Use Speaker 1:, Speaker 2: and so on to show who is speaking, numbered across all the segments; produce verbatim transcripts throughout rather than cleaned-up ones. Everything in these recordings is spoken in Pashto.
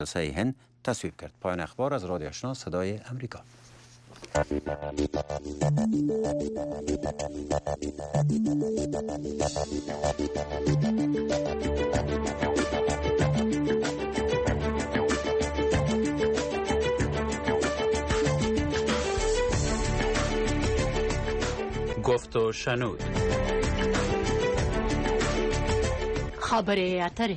Speaker 1: جلسه هند تصویب کرد. پایان اخبار از رادیو آشنا صدای امریکا.
Speaker 2: گفت و شنود.
Speaker 3: خبر اتره.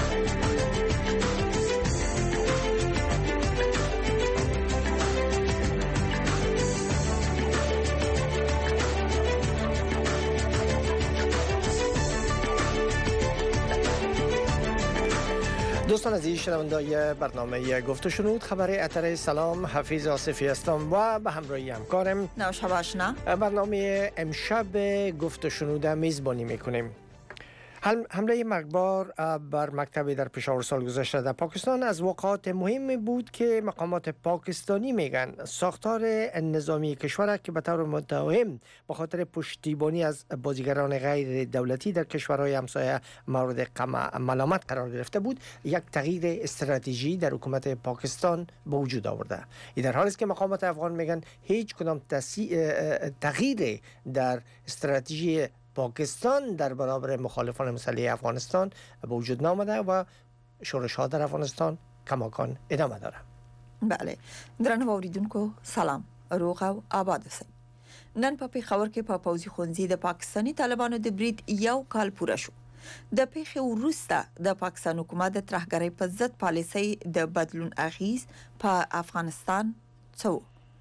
Speaker 4: دوستان عزیز شنوندگان برنامه گفت و شنود خبر اتر، سلام، حفیظ آصفی هستم و به همراهی همکارم
Speaker 5: نوشا آشنا
Speaker 4: برنامه امشب گفت و شنود میزبانی میکنیم. حمله مرگبار بر مکتبی در پشاور سال گذشته در پاکستان از واقعات مهمی بود که مقامات پاکستانی میگن ساختار نظامی کشور که به طور متوهم به خاطر پشتیبانی از بازیگران غیر دولتی در کشورهای همسایه مورد ملامت قرار گرفته بود، یک تغییر استراتژی در حکومت پاکستان به وجود آورده. این در حالی است که مقامات افغان میگن هیچ کدام تغییر در استراتژی پاکستان در برابر مخالفان مسلح افغانستان به وجود نامده و شورش ها در افغانستان کماکان ادامه داره.
Speaker 5: بله، درنو اوریدونکو سلام، روغ او آباد اوسئ. نن په پېښور کې په پوځي ښوونځي د پاکستاني طالبانو د برید یو کال پوره شو. د پیښې وروسته د پاکستان حکومت د ترهګرۍ په ضد پالیسۍ د بدلون اغیز په افغانستان څو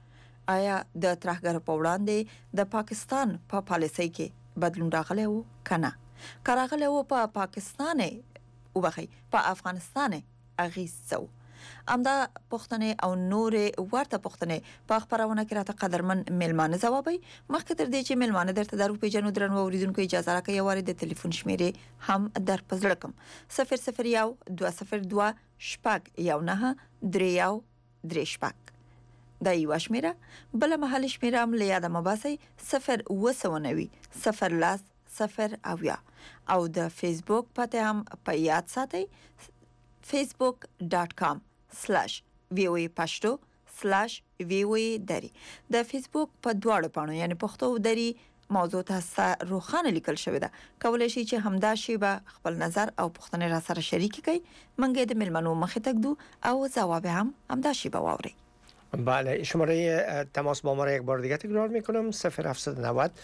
Speaker 5: آیا د ترهګرو په وړاندې د پاکستان په پالیسۍ کې بدلون راغلی و کنه که راغلی و په پاکستان او بخی په افغانستان اغیز څو امدا پښتنې او نور ورته پښتنې په خبرونه کې راته قدرمن ملمانه ځوابي. مخکې تر دې چې ملمانه درته درو پیژنو درنو اوریدونکو اجازه راکړئ یو واري د ټلیفون شمیرې هم در پزړکم صفر صفر یو دوه صفر دوه شپږ یو نه درې یو درې شپږ دا یو شمیره. بل محل شمیره هم لیاده مباسي صفر وسونوي صفر لاس صفر اویا او د فیسبوک پته هم په یاد ساتئ facebook dot com slash v o a pashto slash v o a dari. د فیسبوک په دواړو پاڼو یعنی پښتو دری موضوع تاسو روخانه لیکل شوی ده. کولای شئ چې همدا شی به خپل نظر او پښتنه را سره شریک کړئ. منګه د ملمنو مخه تکدو او جواب هم همدا شی به واورئ.
Speaker 4: بله، شماره تماس با ما را یک بار دیگه تکرار میکنم صفر هفتصد و نود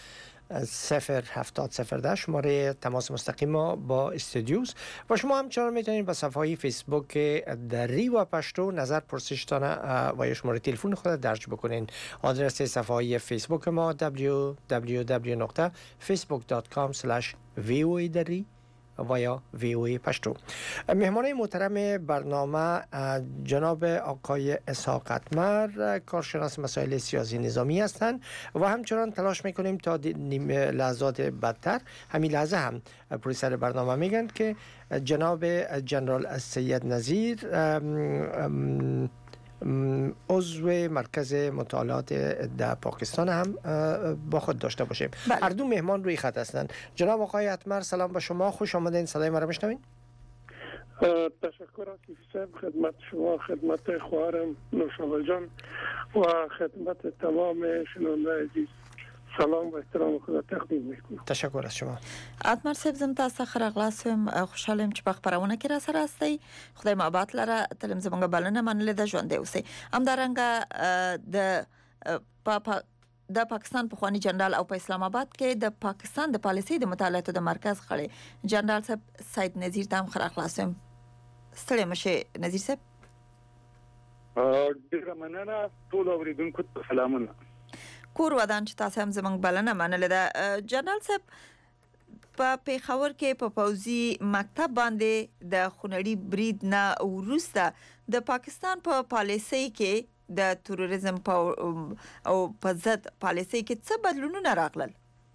Speaker 4: صفر هفتاد صفر ده شماره تماس مستقیم ما با استودیوز و شما همچنان میتونید به صفحه های فیسبوک دری و پشتو نظر پرسشتانه و یا شماره تلفن خود درج بکنین. آدرس صفحه های فیسبوک ما دبلیو دبلیو دبلیو دات فیسبوک دات کام اسلش وی او ای دری و یا وی او ای پشتو. مهمان محترم برنامه جناب آقای اسحاق اتمر، کارشناس مسائل سیاسی نظامی هستند و همچنان تلاش میکنیم تا لحظات بدتر. همین لحظه هم پرویسر برنامه میگن که جناب جنرال سید نظیر عضو مرکز مطالعات در پاکستان هم با خود داشته باشیم. بله. هر دو مهمان روی خط هستند. جناب آقای اتمر سلام به شما، خوش آمدین. صدای ما را میشنوین؟
Speaker 6: تشکر از خدمت شما، خدمت خواهرم نوشابه جان و خدمت تمام شنوندگان عزیز سلام و احترام خود تقدیم میکنم.
Speaker 4: تشکر از شما.
Speaker 5: اتمر صاحب زم تاسو خرغلاسم خوشحالم چې په خبرونه کې را سره استئ. خدای مابات لره تلم زمونږ بلنه منل د ژوند دی اوسئ. همدارنګه د پاپا د پاکستان په خواني جنرال او په اسلام آباد کې د پاکستان د پالیسۍ د مطالعاتو د مرکز خړې جنرال صاحب سید نذیر تام خرغلاسم. ستړي مشه نذیر صاحب.
Speaker 6: ډیره مننه ټول اوریدونکو ته سلامونه.
Speaker 5: کور ودان چې تاسو هم زمونږ بلنه منل ده. جنرال صاحب په پېښور کې په پوځي مکتب باندې د خونړي برید نه وروسته د پاکستان په پالیسۍ کې د تروریزم په او په ضد پالیسۍ کې څه بدلونونه راغلل؟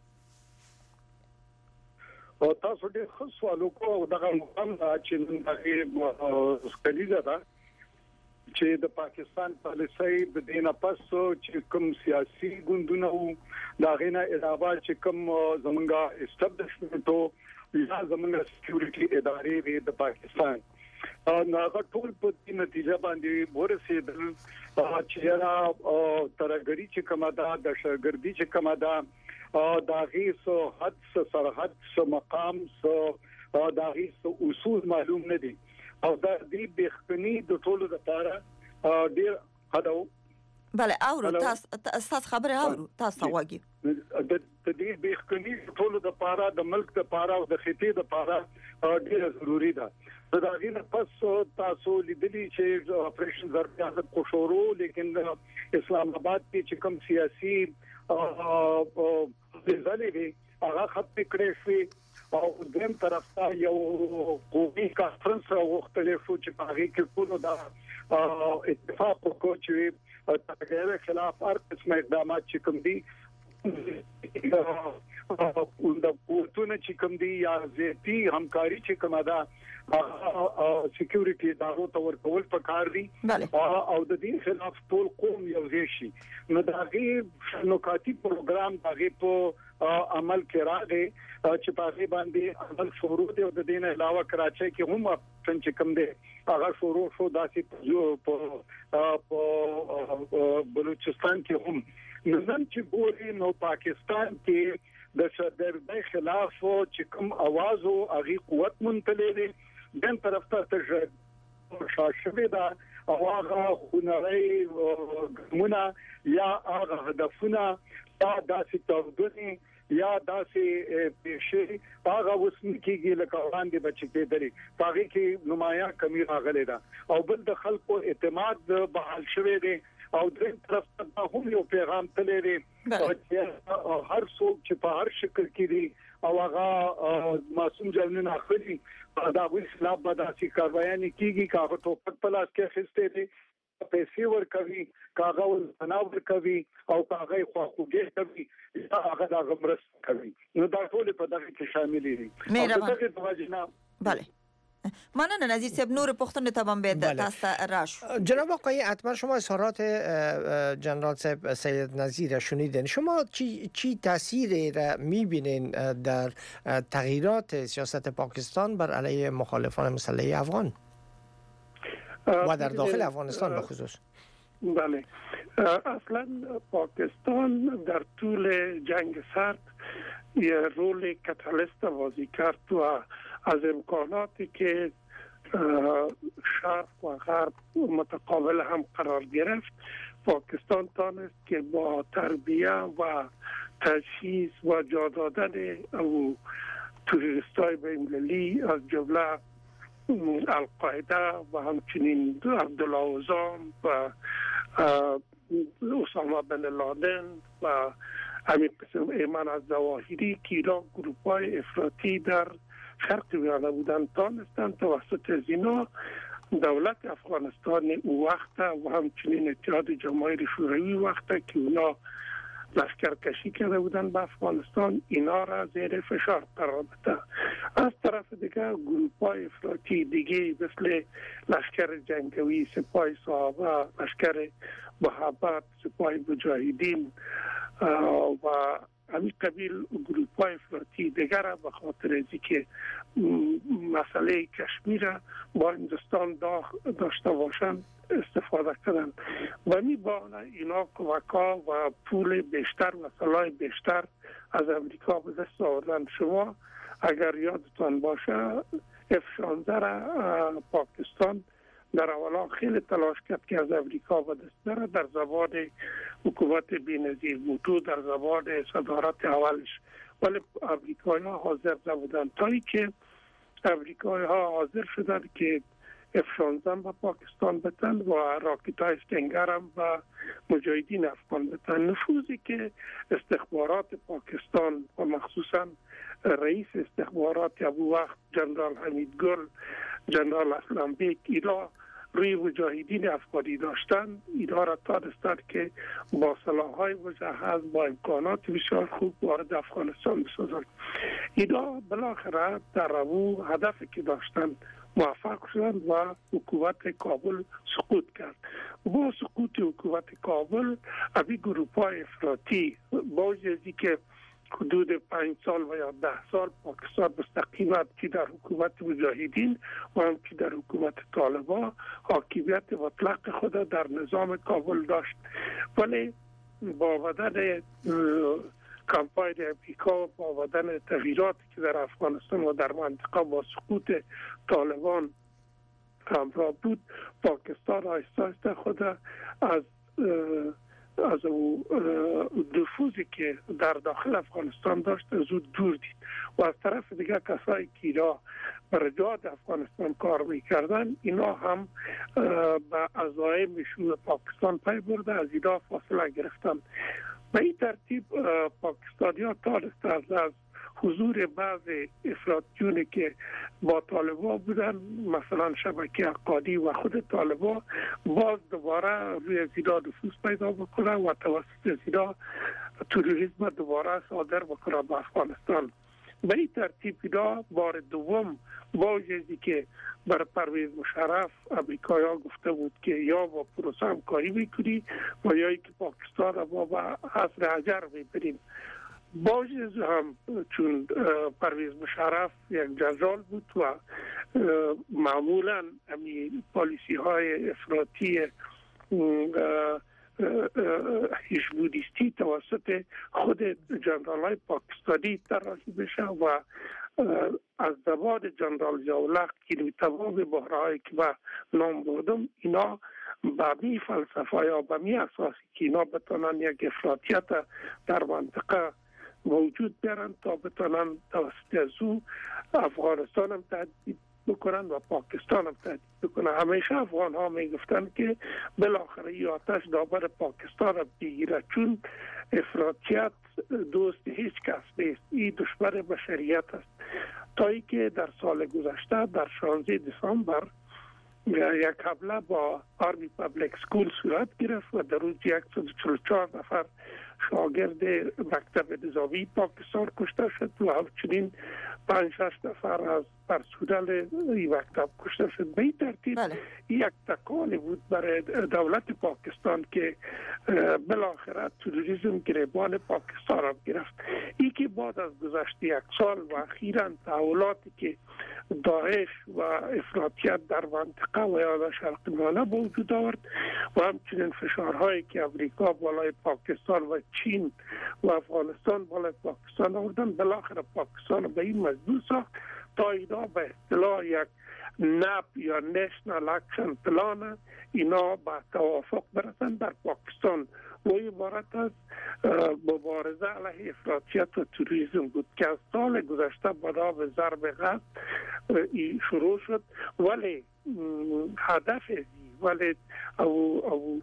Speaker 6: او تاسو ډېر ښه سوال وکړو. دغه مقام چې نن هغه سکلیزه ده چې د پاکستان پالیسۍ د دینه پس چې کوم سیاسي ګوندونه وو دا غینه علاوه چې کوم زمونږه اسټابلیشمنټ او یا زمونږه سکیورټي ادارې د پاکستان ناغه ټول په دې نتیجه باندې ورسېدل چې را ترګری چې کومه ده د شاګردي چې کومه ده داغي سو حد سرحد سو مقام سو داغي سو اصول معلوم نه دي او دا دې بخنی د ټولو لپاره ډیر هدو
Speaker 5: بله اورو تاسو تاسو خبره اورو تاسو واګي
Speaker 6: د دې بخنی ټولو لپاره د ملک لپاره او د خطې لپاره ډیر ضروری ده دا غینه پس تاسو لیدلی چې اپریشن ضرورت کو شروع لیکن اسلام آباد کې چې کوم سیاسي ځلې وي هغه ختم کړی شي او دیم طرف ته یو قومي کانفرنس وختلې شو چې په هغه کې ټول دا اتفاق وکړ چې تغیر خلاف هر قسم اقدامات چې کوم دي د پورتونه چې کوم دي یا زیاتی همکاري چې کومه ده سکیورټي ادارو ته ورکول پکار دي او د دې خلاف ټول قوم یو ځای شي نو دا غي نوکاتی پروګرام دغه په عمل کې راغی چې په هغه باندې عمل شروع دی او د دې نه علاوه کراچۍ کې هم څنګه کوم دی هغه شروع شو داسې په بلوچستان کې هم نن چې ګوري نو پاکستان کې د شردردۍ خلاف چې کوم आवाज او هغه قوت منتلې دي دن طرف ته تر شاشبه دا او هغه خنري ګمونه یا هغه هدفونه یا داسې تودنی یا داسې پیشي هغه وسنکیږي لکه وړاندې بچی کېدلې هغه کې نمایاں کمی راغلي دا او بل د خلکو اعتماد بحال شوه دي او دریم طرف ته هم یو پیغام تللی دی چې هر څوک چې په هر شکل کې دی او هغه معصوم جنونه اخلي دا وی خلاف به داسې کاروایي کیږي کاغه ټوپک په لاس کې خسته دي پیسې ورکوي کاغه ولناور کوي او کاغه خواخوږي کوي هغه د غمرس کوي نو دا ټول په دغه کې شامل دي
Speaker 5: دغه توجه بله مننه نظیر صاحب نور پختون تمام به تاسو راشو
Speaker 4: جناب آقای حتما شما اظهارات جنرال صاحب سید نظیر شنیدین شما چی چی تاثیری را میبینین در تغییرات سیاست پاکستان بر علیه مخالفان مسلح افغان و در داخل افغانستان به خصوص؟
Speaker 7: بله اصلا پاکستان در طول جنگ سرد یه رول کاتالیست بازی کرد و از امکاناتی که شرق و غرب متقابل هم قرار گرفت پاکستان تانست که با تربیه و تجهیز و جا دادن او توریستای بین‌المللی از جمله القاعده و همچنین عبدالله اوزان و اسامه بن لادن و همین قسم ایمان از ظواهری که اینا گروپ‌های افراطی در شرق ویانه بودن تانستند توسط زینا دولت افغانستان او وقت و همچنین اتحاد جماهیر شوروی وقت که اونا لشکرکشی کرده بودن به افغانستان اینا را زیر فشار قرار بده. از طرف دیگه گروپ‌های افراطی دیگه مثل لشکر جنگوی سپاه صحابه لشکر محبت سپاه مجاهدین و همین قبیل گروپ‌های افراطی دیگر به خاطر از اینکه مسئله کشمیر با هندوستان داشته باشند استفاده کردن و میبانه اینا کمک‌ها و پول بیشتر و سلاح بیشتر از امریکا به دست آوردن. شما اگر یادتان باشه اف شانزده را پاکستان در اولا خیلی تلاش کرد که از امریکا به دست بره در زبان حکومت بی‌نظیر بوتو در زبان صدارت اولش ولی امریکایی ها حاضر نبودن تا ای که امریکایی ها حاضر شدن که اف شانزده به پاکستان بتن و راکت های استنگر هم به مجاهدین افغان بتن. نفوذی که استخبارات پاکستان و مخصوصا رئیس استخبارات ابو وقت جنرال حمید گل جنرال اسلم بیگ اینا روی مجاهدین افغانی داشتن اینا را تانستند که با سلاح‌های مجهز با امکانات بسیار خوب وارد افغانستان بسازند. اینا بالاخره در او هدفی که داشتن موفق شدند و حکومت کابل سقوط کرد. با سقوط حکومت کابل ابی گروپ‌های افراطی با وجودی که حدود پنج سال و یا ده سال پاکستان مستقیما که در حکومت مجاهدین و هم که در حکومت طالبان حاکمیت مطلق خود در نظام کابل داشت. ولی با آمدن کمپاین امریکا، با آمدن تغییراتی که در افغانستان و در منطقه با سقوط طالبان همراه بود، پاکستان آهسته آهسته خود از از او نفوذی که در داخل افغانستان داشت از او دور دید و از طرف دیگه کسایی که را برجاد افغانستان کار میکردن اینا هم به عزایم شروع پاکستان پی برده، از اینا فاصله گرفتن. به این ترتیب پاکستانی ها تانستند از حضور بعض افراطیونی که با طالبان بودن، مثلا شبکه اقادی و خود طالبان، باز دوباره روی زینا نفوذ پیدا بکنه و توسط زینا تروریسم دوباره صادر بکنه به افغانستان. به این ترتیب اینا بار دوم با وجودی که بر پرویز مشرف امریکایی ها گفته بود که یا با پروسه همکاری میکنی و یا که پاکستان ما با عصر حجر میبریم. باز هم چون پرویز مشرف یک جنرال بود و معمولا امی پالیسی های افراطی هیشبودیستی توسط خود جنرال های پاکستانی طراحی بشه و از زبان جنرال ضیاءالحق که تمام بحرهایی که به نام بردم اینا به می فلسفه یا به می اساسی که اینا بتونن یک افراطیت در منطقه موجود بیارن تا بتونن توسط از او افغانستان هم تهدید بکنن و پاکستان هم تهدید بکنن. همیشه افغان ها می گفتن که بالاخره این آتش دامن پاکستان هم بگیره، چون افراطیت دوست هیچ کس نیست، این دشمن بشریت است. تا ای که در سال گذشته در شانزده دسامبر یک حمله با آرمی پابلیک سکول صورت گرفت و در روز صد و چهل و چهار نفر شاگرد مکتب نظامی پاکستان کشته شد و همچنین پنج شش نفر از پرسنل این مکتب کشته شد. به این ترتیب بله. یک تکانی بود برای دولت پاکستان که بالاخره تروریسم گریبان پاکستان را گرفت. این که بعد از گذشت یک سال و اخیراً تحولاتی که داعش و افراطیت در منطقه و یا در شرق میانه به وجود آورد و همچنین فشارهایی که امریکا بالای پاکستان و چین و افغانستان بالای پاکستان آوردن، بالاخره پاکستان به این مجبور ساخت تا اینا به اصطلاح یک نپ یا نشنال اکشن پلان اینا به توافق برسن در پاکستان و عبارت از مبارزه علیه افراطیت و تروریسم بود که از سال گذشته بنا به ضرب قصد شروع شد. ولی هدف ولی او, او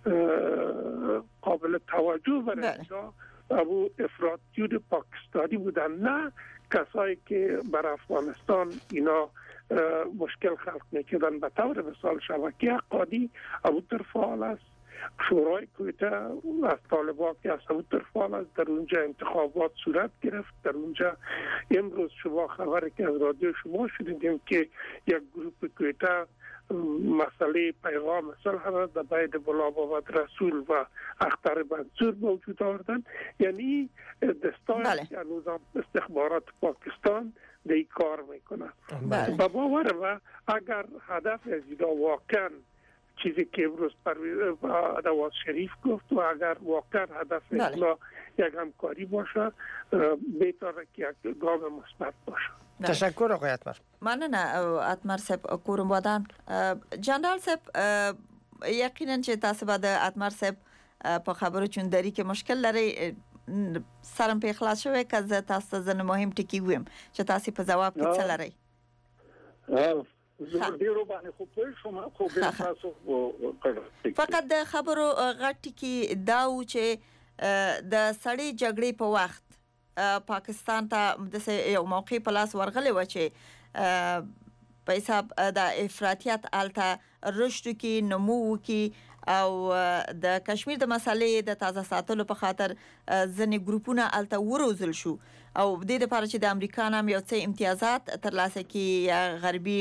Speaker 7: قابل توجه برای اینجا او افراطیون پاکستانی بودن، نه کسایی که بر افغانستان اینا مشکل خلق میکردن. به طور مثال شبکه اقادی او طرفال است، شورای کویته از طالبان که از او طرفال است، در اونجا انتخابات صورت گرفت. در اونجا امروز شما خبری که از رادیو شما شنیدیم که یک گروپ کویته مسئله پیغام صلح را در بین ملا محمد رسول و اختر منصور موجود آوردن. یعنی دستای بله. نظام استخبارات پاکستان دی کار میکنه. بله. با باور و اگر هدف از اینا واقعا چیزی که امروز نواز شریف گفت و اگر واقعا هدف از اینا یک همکاری باشه، بهتره که یک گام مثبت باشه.
Speaker 4: تشکر آقای اتمر.
Speaker 5: مننه اتمر صاحب کورم بادن. جنرال صاحب یقینا چې تاسو به د اتمر صاحب په خبرو چوندري کې مشکل لري، سرم په اخلاص شوی که زه تاسو ته ځنه مهم ټکی ویم چې تاسو په جواب کې څه لرئ.
Speaker 6: ډیرو باندې خو په شما خو به تاسو
Speaker 5: فقط د خبرو غټ ټکی دا و چې د سړی جګړې په وخت پاکستان ته د یو موقع په لاس ورغلی و چې په حساب د افراطیت الته رشد کې نمو کې او د کشمیر د مسالې د تازه ساتلو په خاطر ځنې ګروپونه الته وروزل شو او د دې لپاره چې د امریکا نام یو څه امتیازات ترلاسه کړي یا غربي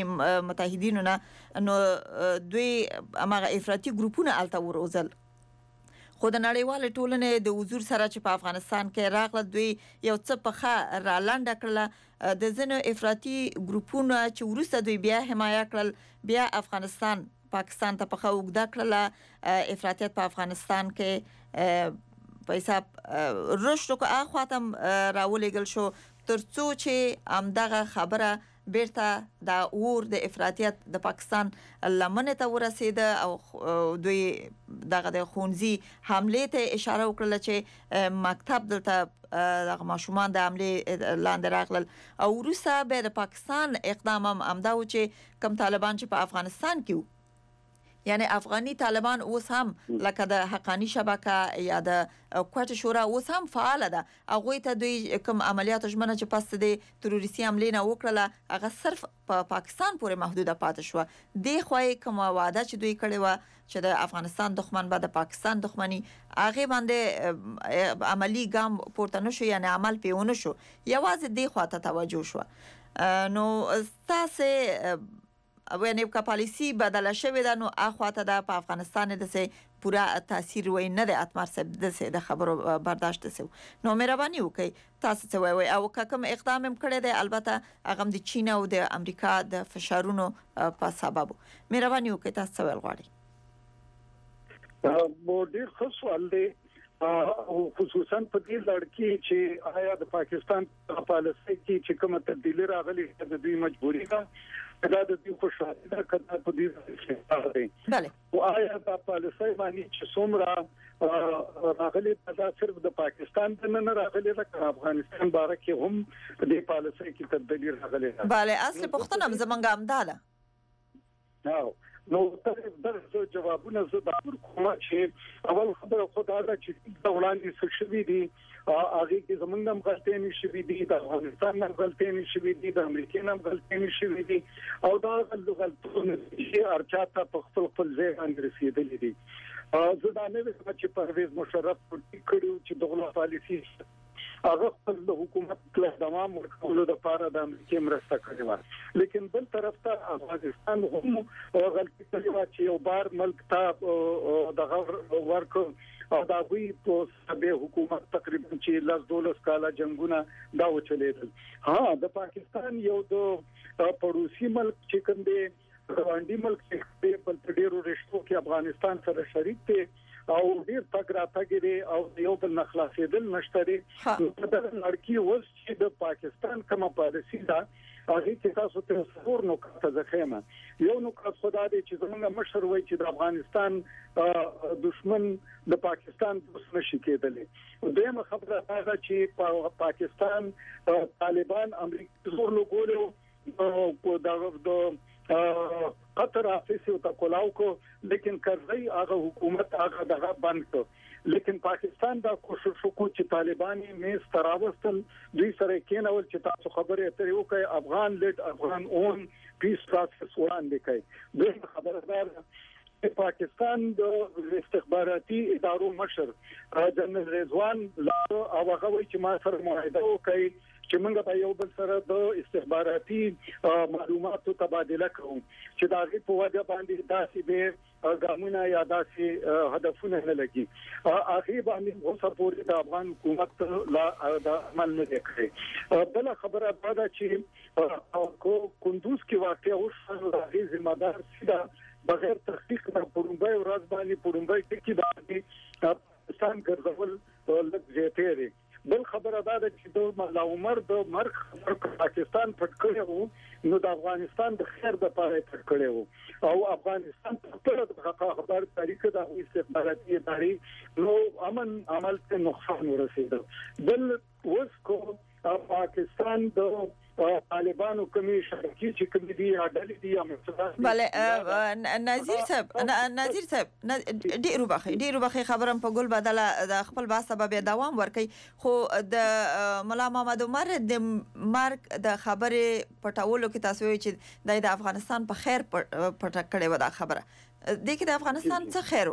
Speaker 5: متحدینو نه، نو دوی هغه افراطي ګروپونه الته وروزل. خو د نړیوال ټولنې د حضور سره چې په افغانستان کې راغله دوی یو څه پخه را لنډه کړله د ځینو افراطي ګروپونو چې وروسته دوی بیا حمایه کړل بیا افغانستان پاکستان ته پخه وګدا کړله افراطیت په افغانستان کې په حساب رشد کو اخواتم راولېګل شو ترڅو چې امدغه خبره بیرته د اور د افراطیت د پاکستان لمنه ته ورسېده او دوی دغه د خونزي حمله ته اشاره وکړه چې مکتب دلته دغه ماشومان د حمله لاندې راغلل او وروسته به د پاکستان اقدام هم امدا و چې کم طالبان چې په افغانستان کې یعنی افغاني طالبان اوس هم لکه د حقانی شبکه یا د کوټ شورا اوس هم فعال ده هغه ته دوی کوم عملیات ژمنه چې پس د تروریستي حمله نه وکړه هغه صرف په پا پاکستان پورې محدوده پاتې شو د خوای کوم وعده چې دوی کړی و چې د افغانستان دښمن به د پاکستان دښمنی هغه باندې عملی ګام پورته نشو یعنی عمل پیونه شو یوازې د خواته توجه شو نو تاسو او یعنی که پالیسی بدله شوې ده نو اخواته ده په افغانستان د سه پورا تاثیر وای نه د اتمر سب د سه د خبرو برداشت سه نو مهرباني وکي تاسو څه وای او کوم اقدام هم کړی دی البته هغه د چین او د امریکا د فشارونو په سبب مهرباني وکي تاسو څه غواړئ
Speaker 6: مو ډیر ښه سوال دی او خصوصا په دې لړ کې چې آیا د پاکستان په پالیسي کې چې کومه تبدیلی راغلي د دوی مجبوري ده دا د دې خوشاله ده کله په دې کې دی
Speaker 5: بله
Speaker 6: او آیا د پالیسي باندې چې څومره راغلي دا صرف د پاکستان د نه راغلي د افغانستان باره کې هم د دې پالیسي کې تبدیلی راغلي ده
Speaker 5: bale اصل پښتنه زمونږه امداله
Speaker 6: نو نو تاسو د جوابونه زه د کومه چې اول خبره خدای دا چې د وړاندې څه شوی دي هغه کې زمونږ هم غلطۍ نشوي دي د افغانستان هم غلطۍ نشوي دي د امریکا هم غلطۍ نشوي دي او دا غلطونه چې ارچاته په خپل خپل ځای باندې رسیدلې دي زه دا نه وایم چې پرویز مشرف کړیو چې دغه پالیسي هغه خپل د حکومت کله دوام ورکولو د پاره د امریکا مرسته کړې و لیکن بل طرف ته افغانستان هم غلطي کړې و چې یو بار ملک ته د ورکو او دا وی په سبه حکومت تقریبا چې لاس دولس کاله جنگونه دا وچلیدل ها د پاکستان یو د پړوسی ملک چې کوم دی غونډي ملک چې په ډیرو رشتو کې افغانستان سره شریک دی او ډیر تک راتګ دی او یو بل نخلاصېدل نشته دی په دغه لړکی وس چې د پاکستان کومه پالیسي ده هغه چې تاسو ته څور نو کته ځخېمه یو نو کته خدای دې چې زموږ مشر وای چې د افغانستان دشمن د پاکستان دشمن شي کېدلې دغه خبره دا چې په پاکستان طالبان امریکا زور لګولو او د قطر افیسو ته کولاو کو لیکن کرزی هغه حکومت هغه دغه بند کړ لیکن پاکستان دا کوشش وکړ چې طالباني میز تراوستل دوی سره کېنول چې تاسو خبره اترې وکړي افغان لیډ افغان اون پیس پروسس وړاندې کوي دوی خبره ده پاکستان د استخباراتي ادارو مشر جنرال رضوان او هغه وایي چې ما سره معاهده وکړي چې موږ په یو بل سره د استخباراتي معلوماتو تبادله کوو چې دا غي په وجه باندې داسې به ګامونه یا داسې هدفونه نه لګي اخی باندې اوسه پورې د افغان حکومت لا د عمل نه کوي بل خبره دا چې کندوز کې واقع او د ذمہ دار سیده بغیر تحقیق نه پرونبای ورځ باندې پرونبای کې باندې پاکستان ګرځول لږ زیاتې دي بل خبره دا ده چې د مولا عمر د مرګ پاکستان پټ کړو نو د افغانستان د خیر د پاره پټ کړو او افغانستان په ټول خبر تاریخ د استخباراتي ادارې نو امن عمل ته نقصان ورسېد بل اوس کو پاکستان د طالبانو کمی شبکې چې کوم دي اډلې دي یا مثلا
Speaker 5: بله نظیر صاحب نظیر صاحب ډیرو بخي ډیرو بخي خبرم په ګل بدله د خپل با سبب دوام ورکي خو د مولا محمد عمر د مارک د خبره پټولو کې تاسو وی چې د افغانستان په خیر پټ کړي و دا خبره د کې د افغانستان څه خیرو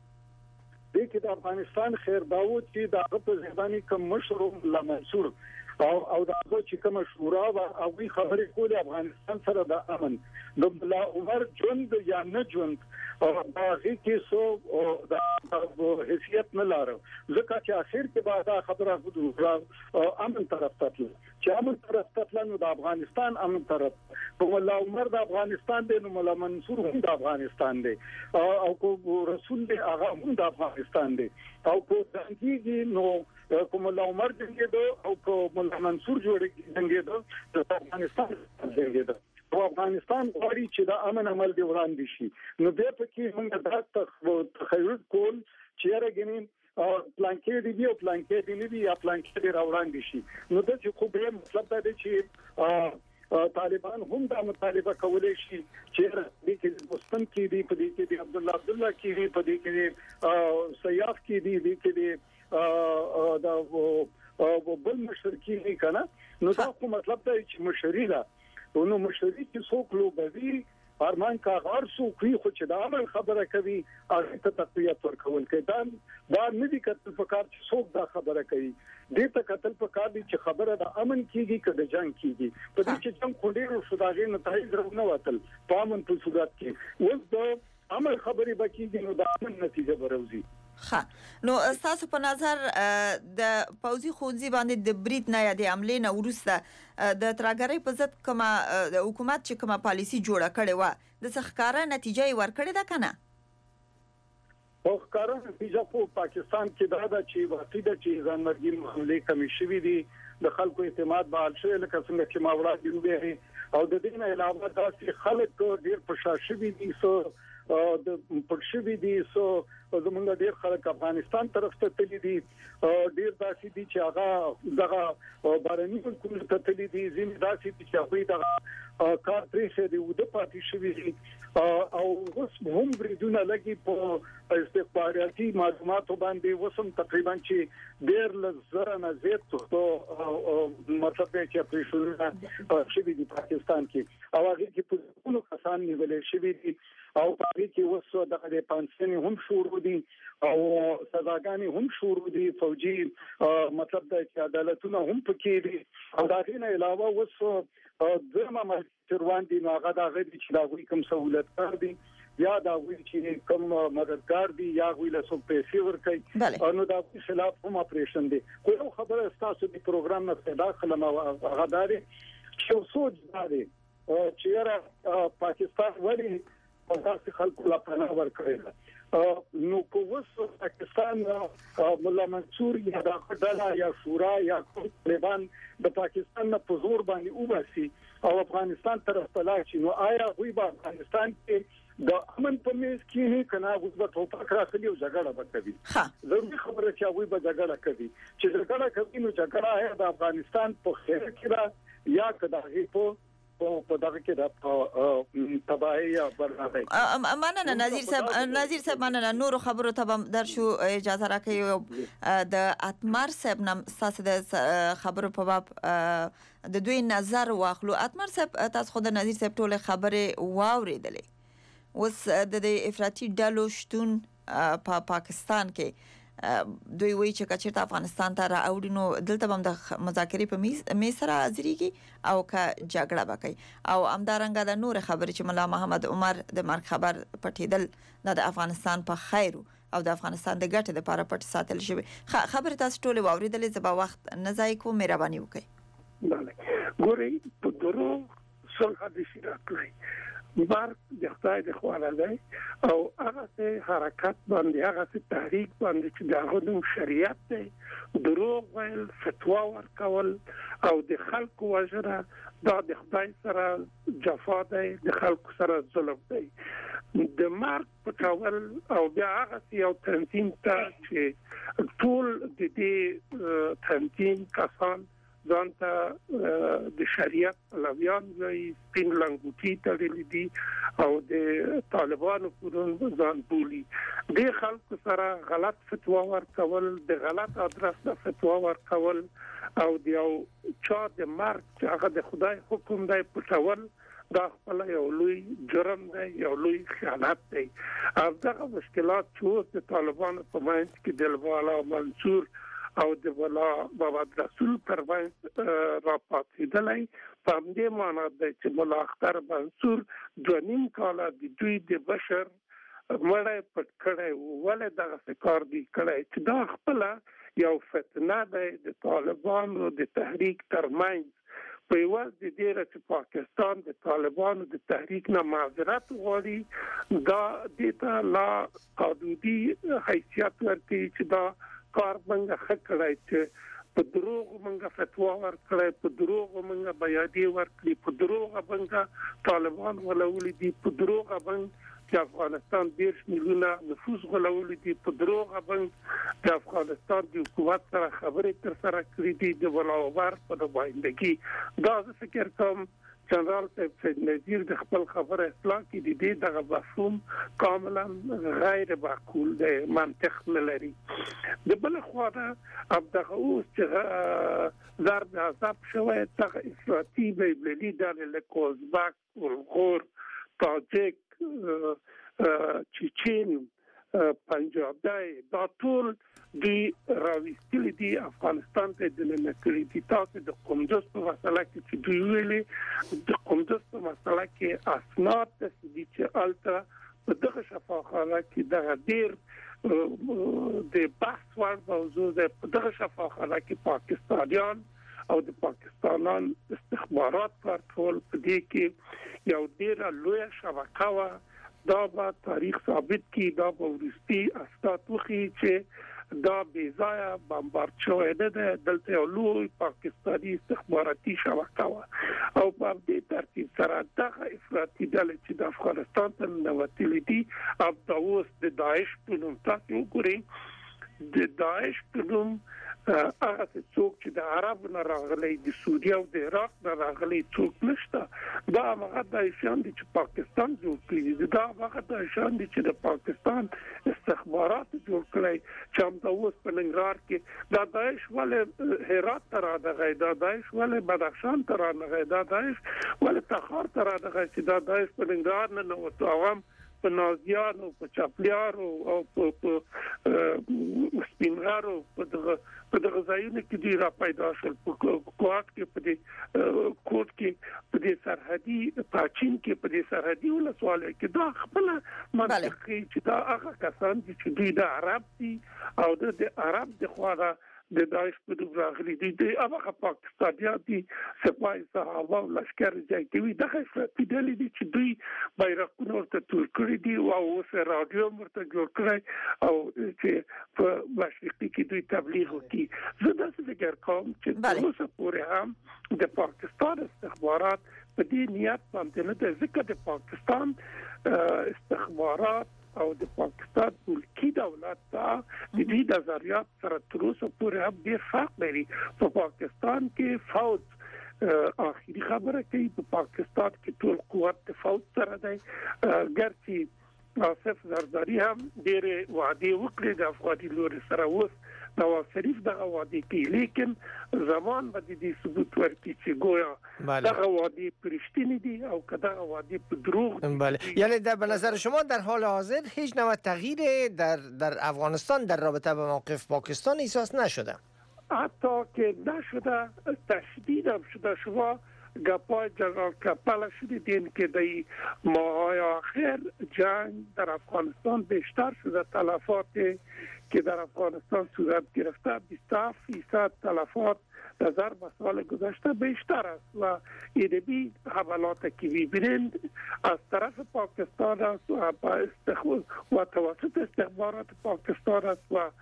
Speaker 6: د کې د افغانستان خیر داوود چې د په ځبانی کوم مشروع لا منصور او او د چې کوم شورا او هغه خبرې کولې افغانستان سره د امن د ملا عمر ژوند یا نه ژوند او هغه کې سو د حیثیت نه لاره ځکه چې اخر کې بعد خبره وکړه امن طرف ته چې امن طرف ته نو د افغانستان امن طرف په ملا عمر د افغانستان دی نو ملا منصور هم د افغانستان دی او کو رسول دی هغه هم د افغانستان دی او کو څنګه نو کوم ملا عمر څنګه او کو ملا منصور جوړ څنګه د افغانستان څنګه او افغانستان غواړي چې د امن عمل دی وړاندې شي نو به پکې موږ د تخیل کول چې راګنی پلانکې دی او پلانکې دی نه دی یا پلانکې دی راوړاندې شي نو د څه خو به مطلب دا دی چې طالبان هم دا مطالبه کولای شي چې د کې مستم کې دی په دې کې دی عبد الله عبد الله کې دی په دې کې دی سیاف کې دی دې کې دی دا بل مشرکی نه کنه نو دا کوم مطلب دی چې مشری ده نو مشرکی چې څوک لوبوي ارمان کا غار سو کوي خو چې دا عمل خبره کوي هغه ته تقویت ورکول کوي دا دا نه دي کتل پکار چې څوک دا خبره کوي دې ته کتل پکار دي چې خبره د امن کیږي کده جنگ کیږي په دې چې جنگ خونډې شوداغې نتایج درونه وتل په امن په صورت کې اوس د عمل خبرې بکیږي نو د امن نتیجه بروزي
Speaker 5: ها نو تاسو په نظر د پوزي خونځي باندې د بریټ نه یا د عملې نه ورسته د ترګری په ضد کومه د حکومت چې کومه پالیسی جوړه کړې و د څخکاره نتیجه یې ورکړې ده کنه
Speaker 6: او ښکارا نتیجه په پاکستان کې دا ده چې واقعي ده چې ځانمرګي حمله کمی شوې دي د خلکو اعتماد بحال شوی لکه څنګه چې ما وړاندې ویلي او د دې نه علاوه دا چې خلک ډېر پرشاشوي دي سو د پرشوي دي سو زمونږ ډېر خلک افغانستان طرف ته تللي دي ډېر داسې دي چې هغه دغه بارني ملکونو ته تللي دي ځینې داسې دي چې هغه دغه کار پرې شه دي او د پاتې شوی دي او اوس هم بریدونه لګي په استخباراتي معلوماتو باندې وسم تقریبا چې ډېر لزر نه زیات ته مطلب چې پرېښودنه شوی دي پاکستان کې او هغه کې په ټولو کسان نیولې شوی دي او په دې کې وسو د پانسنې هم شروع دي او سزاګانې هم شروع دي فوجي مطلب د عدالتونو هم پکې دي او دا غینه علاوه وسو درمه مشروان دي هغه دا غوي چې دا غوي کوم سہولت کار دي یا دا غوي چې کوم مددگار دي یا غوي له څو پیسې ورکړي نو دا خلاف هم اپریشن دي خو یو خبره تاسو د پروګرام نه داخله ما غداري چې سوچ داري چې را پاکستان ولی تاسو خلکو لا پناه ورکړي نو کووس پاکستان مولا منصور یا د خدای یا شورا یا طالبان د پاکستان په زور باندې وباسي او افغانستان طرف ته لاړ نو آیا وی په افغانستان کې د امن په میز کې کنا غوښبه ټوپک راخلي او جګړه وکړي ضروري خبره چې وی به جګړه کوي چې جګړه کوي نو جګړه ہے د افغانستان په خیر کې را یا کداغي په په دغه کې د تباہي یا بربادي
Speaker 5: مننه نظیر صاحب نظیر صاحب مننه نور خبرو ته در شو اجازه راکړئ د اتمر صاحب نام تاسو د خبرو په باب د دوی نظر واخلو اتمر صاحب تاسو خو د نظیر صاحب ټول خبره واوریدلې اوس د افراطي ډلو شتون په پاکستان کې دوی وایي چې کچېرته افغانستان ته راوړي نو دلته هم د مذاکرې په میز سره حاضرېږي او که جګړه وکړي او همدارنګه د نور خبرې چې ملا محمد عمر د مرګ خبر پټېدل د افغانستان په خیر او د افغانستان د ګټې لپاره پټ ساتل شوی خبره تاسو ټول واوریدلې زبا وخت نه ضایع کوم مهرباني وکړئ
Speaker 7: بله ګورئ په درو صلح د شراکړي بار د خدای د خواله دی او هغه حرکت باندې هغه تحریک باندې چې دغه شریعت دی دروغ ویل فتوا ورکول او د خلکو وجره دا د خدای سره جفا دی د خلکو سره ظلم دی د مرګ پټول او بیا هغه یو تنظیم ته چې ټول د دې تنظیم کسان ځانته د شریعت لویان وي سپین لنګوټي تړلې دي او د طالبانو په ځان بولي د خلکو سره غلط فتوا ورکول د غلط ادرس د فتوا ورکول او د یو چا د مرګ هغه د خدای حکم دی پټول دا خپل یو لوی جرم دی یو لوی خیانت دی او دغه مشکلات چې د طالبانو په منځ کې د مولا منصور او د ولا بابا رسول پروانس را پاتېدلای په دې معنی د چې مولا اختر منصور د نیم کال د دوی د بشر مړی پټ کړی ولې دغه کار دی کړی چې دا خپل یو فتنه ده د طالبانو د تحریک ترمنځ په یوه د دې چې پاکستان د طالبانو د تحریک نه معذرت غواړي دا د ته لا قانوني حیثیت ورکړي چې دا کار څنګه خکړای چې په دروغ منګه فتوا ورکړي په دروغ منګه بیانې ورکړي په دروغ منګه طالبان ولولي دي په دروغ منګه چې افغانستان ډیر میلیونه نفوس غولول دي په دروغ باندې د افغانستان د حکومت سره خبرې تر سره کړې دي د ولاور په باندې دا څه فکر کوم جنرال سید نذیر د خپل خبره اصلاح کې دي دغه مفهوم کاملا غیر معقول دی منطق نه لري د بل خوا ده ابدغه اوس چې ضرب عذاب شوی څنګه افراطي بیبلي د لکوزبک ولغور تاجک چچین پنجابی دا ټول دی راوستل دي افغانستان ته د نکړې دي تاسو د قندوز په مسله کې چې دوی ویلي د قندوز په مسله کې اسناد د دې چې الته په دغه شفاخانه کې د ډیر د بحث وړ موضوع ده په دغه شفاخانه کې پاکستانیان او د پاکستانان استخبارات کار کول په دې کې یو ډیر لوی شبکه و دا به تاریخ ثابت کی دا به ورستی اسناد وخی چې دا بیزایا بمبارد شوی ده دلته یو لوی پاکستاني استخباراتي شبکه و او په دې ترتیب سره دغه افراطي ډلې چې د افغانستان ته نوتلې دي او د اوس د داعش په نوم تاسو وګورئ د داعش په نوم هغه څوک چې د عرب نه راغلي د سعودي او د عراق نه راغلي څوک نشته دا هغه د شان دي چې پاکستان جوړ کړی دا هغه د شان دي چې د پاکستان استخبارات جوړ کړی چې هم د اوس په ننګرهار کې دا داعش ولې هرات ته راغی دا داعش ولې بدخشان ته راغی دا داعش ولې تخار ته راغی چې دا داعش په ننګرهار نه نو عوام په نازیانو په چاپلیارو او په سپینغارو په دغه په دغه ځایونو کې دی را پیدا شول په کوټ کې په دې کوټ کې په دې سرحدي پاچین کې په دې سرحدي ولسوال کې دا خپل منطقي چې دا هغه کسان چې دوی د عرب دي او د عرب د خواغه د داعش په دغه راغلي دي د هغه پاکستانیان دي سپای صحابه او لشکر ځای کوي دغه فدرالي دي چې دوی بیرغونه ورته تور کړی دي او اوس رادیو ورته جوړ کړی او چې په مشرقي کې دوی تبلیغ کوي زه دا څه فکر کوم چې اوس پورې هم د پاکستان استخبارات په دې نیت باندې نه ځکه د پاکستان استخبارات او د پاکستان ملکی دولت ته د دې د نظریات سره تر اوسه پورې هم ډېر فرق لري په پاکستان کې فوج اخیری خبره کوي په پاکستان کې ټول قوت د فوج سره دی ګرځي آصف زرداری هم ډېر وعده وکړي د افغاني لوري سره اوس نواز شریف دغه وعده کوي لیکن زمان به دې ثبوت ورکړي چې گویا دغه وعده پرشتینی دي او کداغه وعده په دروغ
Speaker 4: بله یعنی در به نظر شما در حال حاضر هیچ نوع تغییر در در افغانستان در رابطه با موقف پاکستان احساس نشده
Speaker 7: حتی که نشده تشدید هم شده شما گپای جنرال کپل شده دین که در ماهای آخر جنگ در افغانستان بیشتر شده تلفات که در افغانستان صورت گرفته بیست و هفت فیصد تلفات در ضرب سال گذشته بیشتر است و ایدبی حملات که می‌بینید از طرف پاکستان است و و توسط استخبارات پاکستان است و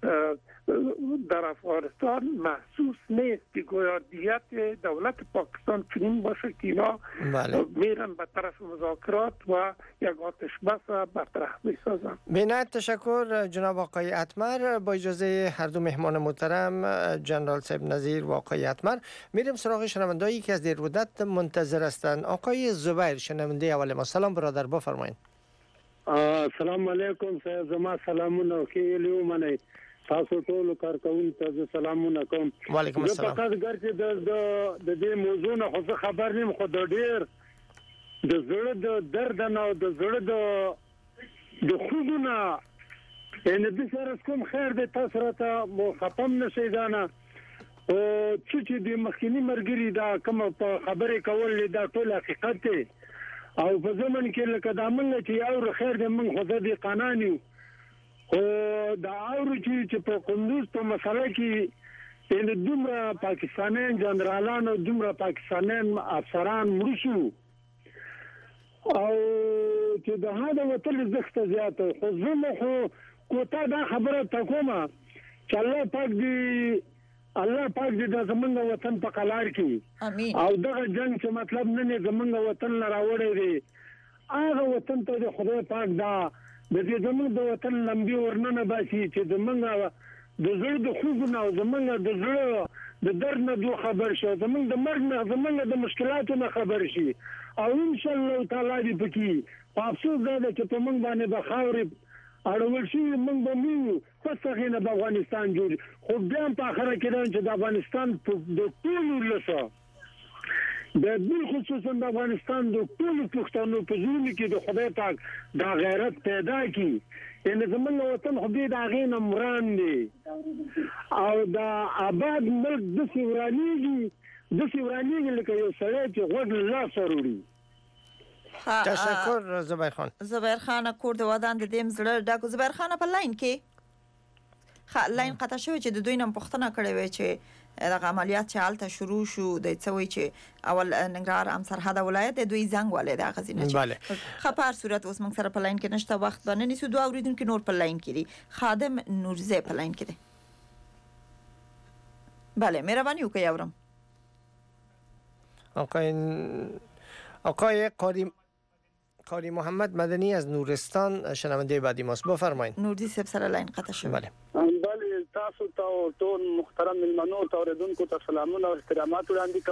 Speaker 7: در افغانستان محسوس نیست که گویا دیت دولت پاکستان چنین باشه که اینا میرن به طرف مذاکرات و یک آتش بس برطرف میسازن.
Speaker 4: بینایت تشکر جناب آقای اتمر. با اجازه هر دو مهمان محترم جنرال صاحب نظیر و آقای اتمر میریم سراغ شنوندهایی که از دیر مدت منتظر هستند. آقای زبیر شنونده اول ما، سلام برادر، بفرمایید.
Speaker 8: السلام علیکم صاحب، زما سلامونه کیلو منه تاسو ټول کارکونکو ته سلامونه کوم.
Speaker 4: وعلیکم السلام.
Speaker 8: په کار چې د د دې موضوع نه خو خبر نیم، خو د ډیر د زړه د درد نه او د زړه د د خوګونه ان د سره کوم خیر د تاسو راته ختم نشي دانا او چې د مخکنی مرګري دا کوم په خبره کول دا ټول حقیقت دی او په زمون کې لکه د عمل چې یو خیر د من خو د قانوني او دا اور چې په کندوز په مسله کې ان دومره پاکستانیان جنرالان او دومره پاکستانیان افسران مرشو او چې د هغه وتل زخت زیات خو زمو خو کوته دا خبره تکومه چې الله پاک دې الله پاک دې د زمونږ وطن په قلار کې
Speaker 5: امين
Speaker 8: او دغه جنگ چې مطلب نه نه زمونږ وطن نه راوړی دی هغه وطن ته د خدای پاک دا د دې زمونږ د وطن لمبي ورننه باسي چې زمونږ د زړه د خوب نه زمونږ د زړه د درد نه دوه خبر شي زمونږ د مرګ نه زمونږ د مشکلاتو نه خبر شي او ان شاء الله تعالی دې پکې په افسوس دا چې په موږ باندې به خاورې اړول شي موږ به موږ پسغه نه د افغانستان جوړ خو بیا په اخره کې چې د افغانستان د ټول لسه د بل خصوصا د افغانستان د ټول پښتنو په ژوند کې د خدای پاک د غیرت پیدا کړي ان زمونږ وطن خو دې د غین امران دي او د آباد ملک د سیورانیږي د سیورانیږي لکه یو سړی چې غوږ لا سروري
Speaker 4: تشکر زبیر خان
Speaker 5: زبیر خان کور د ودان د دیم زړه ډاکو زبیر خان په لاین کې خا لاین قطع شوی چې د دوی نن پښتنه کړې وي چې دغه عملیات چې حالت شروع شو د څوي چې اول ننګرهار ام سرحد ولایت د دوی زنګ ولې د غزینه
Speaker 4: بله
Speaker 5: خبر صورت اوس موږ سره په لاین کې نشته وخت باندې نیسو دوه اوریدونکو نور په لاین کې دي خادم نورزه په لاین کې دي بله مهرباني وکړئ اورم
Speaker 4: آقای آقای قاری قاری محمد مدنی از نورستان شنونده بعدی ماست بفرمایید
Speaker 5: نوردی سب سره لاین قطع شوی
Speaker 4: بله
Speaker 9: بله تاسو ته ټول محترم ملمنو ته اوریدونکو ته سلامونه او احترامات وړاندې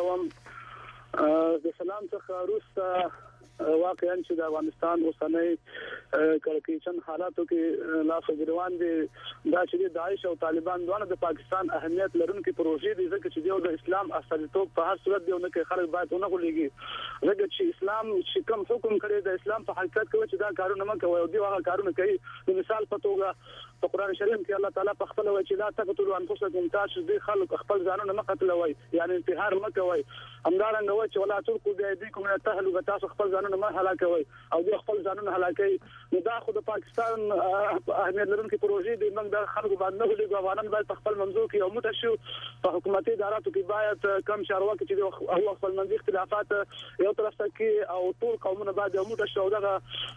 Speaker 9: کوم د سلام څخه وروسته واقعا چې د افغانستان اوسنۍ کړکېچن حالاتو کې لا فجروان دي دا چې داعش او طالبان دوه د پاکستان اهمیت لرونکي پروژې دي ځکه چې د اسلام استازیتوب په هر صورت دی نو کې خلک باید ونه غولېږي ځکه چې اسلام چې کوم حکم کړی د اسلام په حقیقت کې چې دا کارونه مکه او دی هغه کارونه کوي د مثال په توګه په قران شریف کې الله تعالی په خپل وایي چې لا تقتلوا انفسکم تاسو دې خلک خپل ځانونه نه قتلوي یعنی انتحار مکوي همدارنګه وایي چې ولا تلقوا بأيديكم إلى التهلكة تاسو خپل ځانونه ما هلاکوي او دې خپل ځانونه هلاکوي نو دا خو د پاکستان اهمیت لرونکي پروژې دي موږ د خلکو باندې نه ولګو افغانان باید په خپل منځو کې یو متشو په حکومتي اداراتو کې باید کم چارواکي چې هغه خپل منځي اختلافات یو طرف ته کې او ټول قومونه باید یو متشو دغه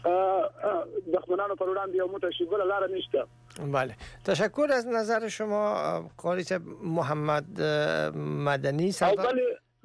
Speaker 9: دښمنانو پر وړاندې یو متشو بل لار نشته
Speaker 4: بله تشکر از نظر شما قاری محمد مدنی
Speaker 9: سردار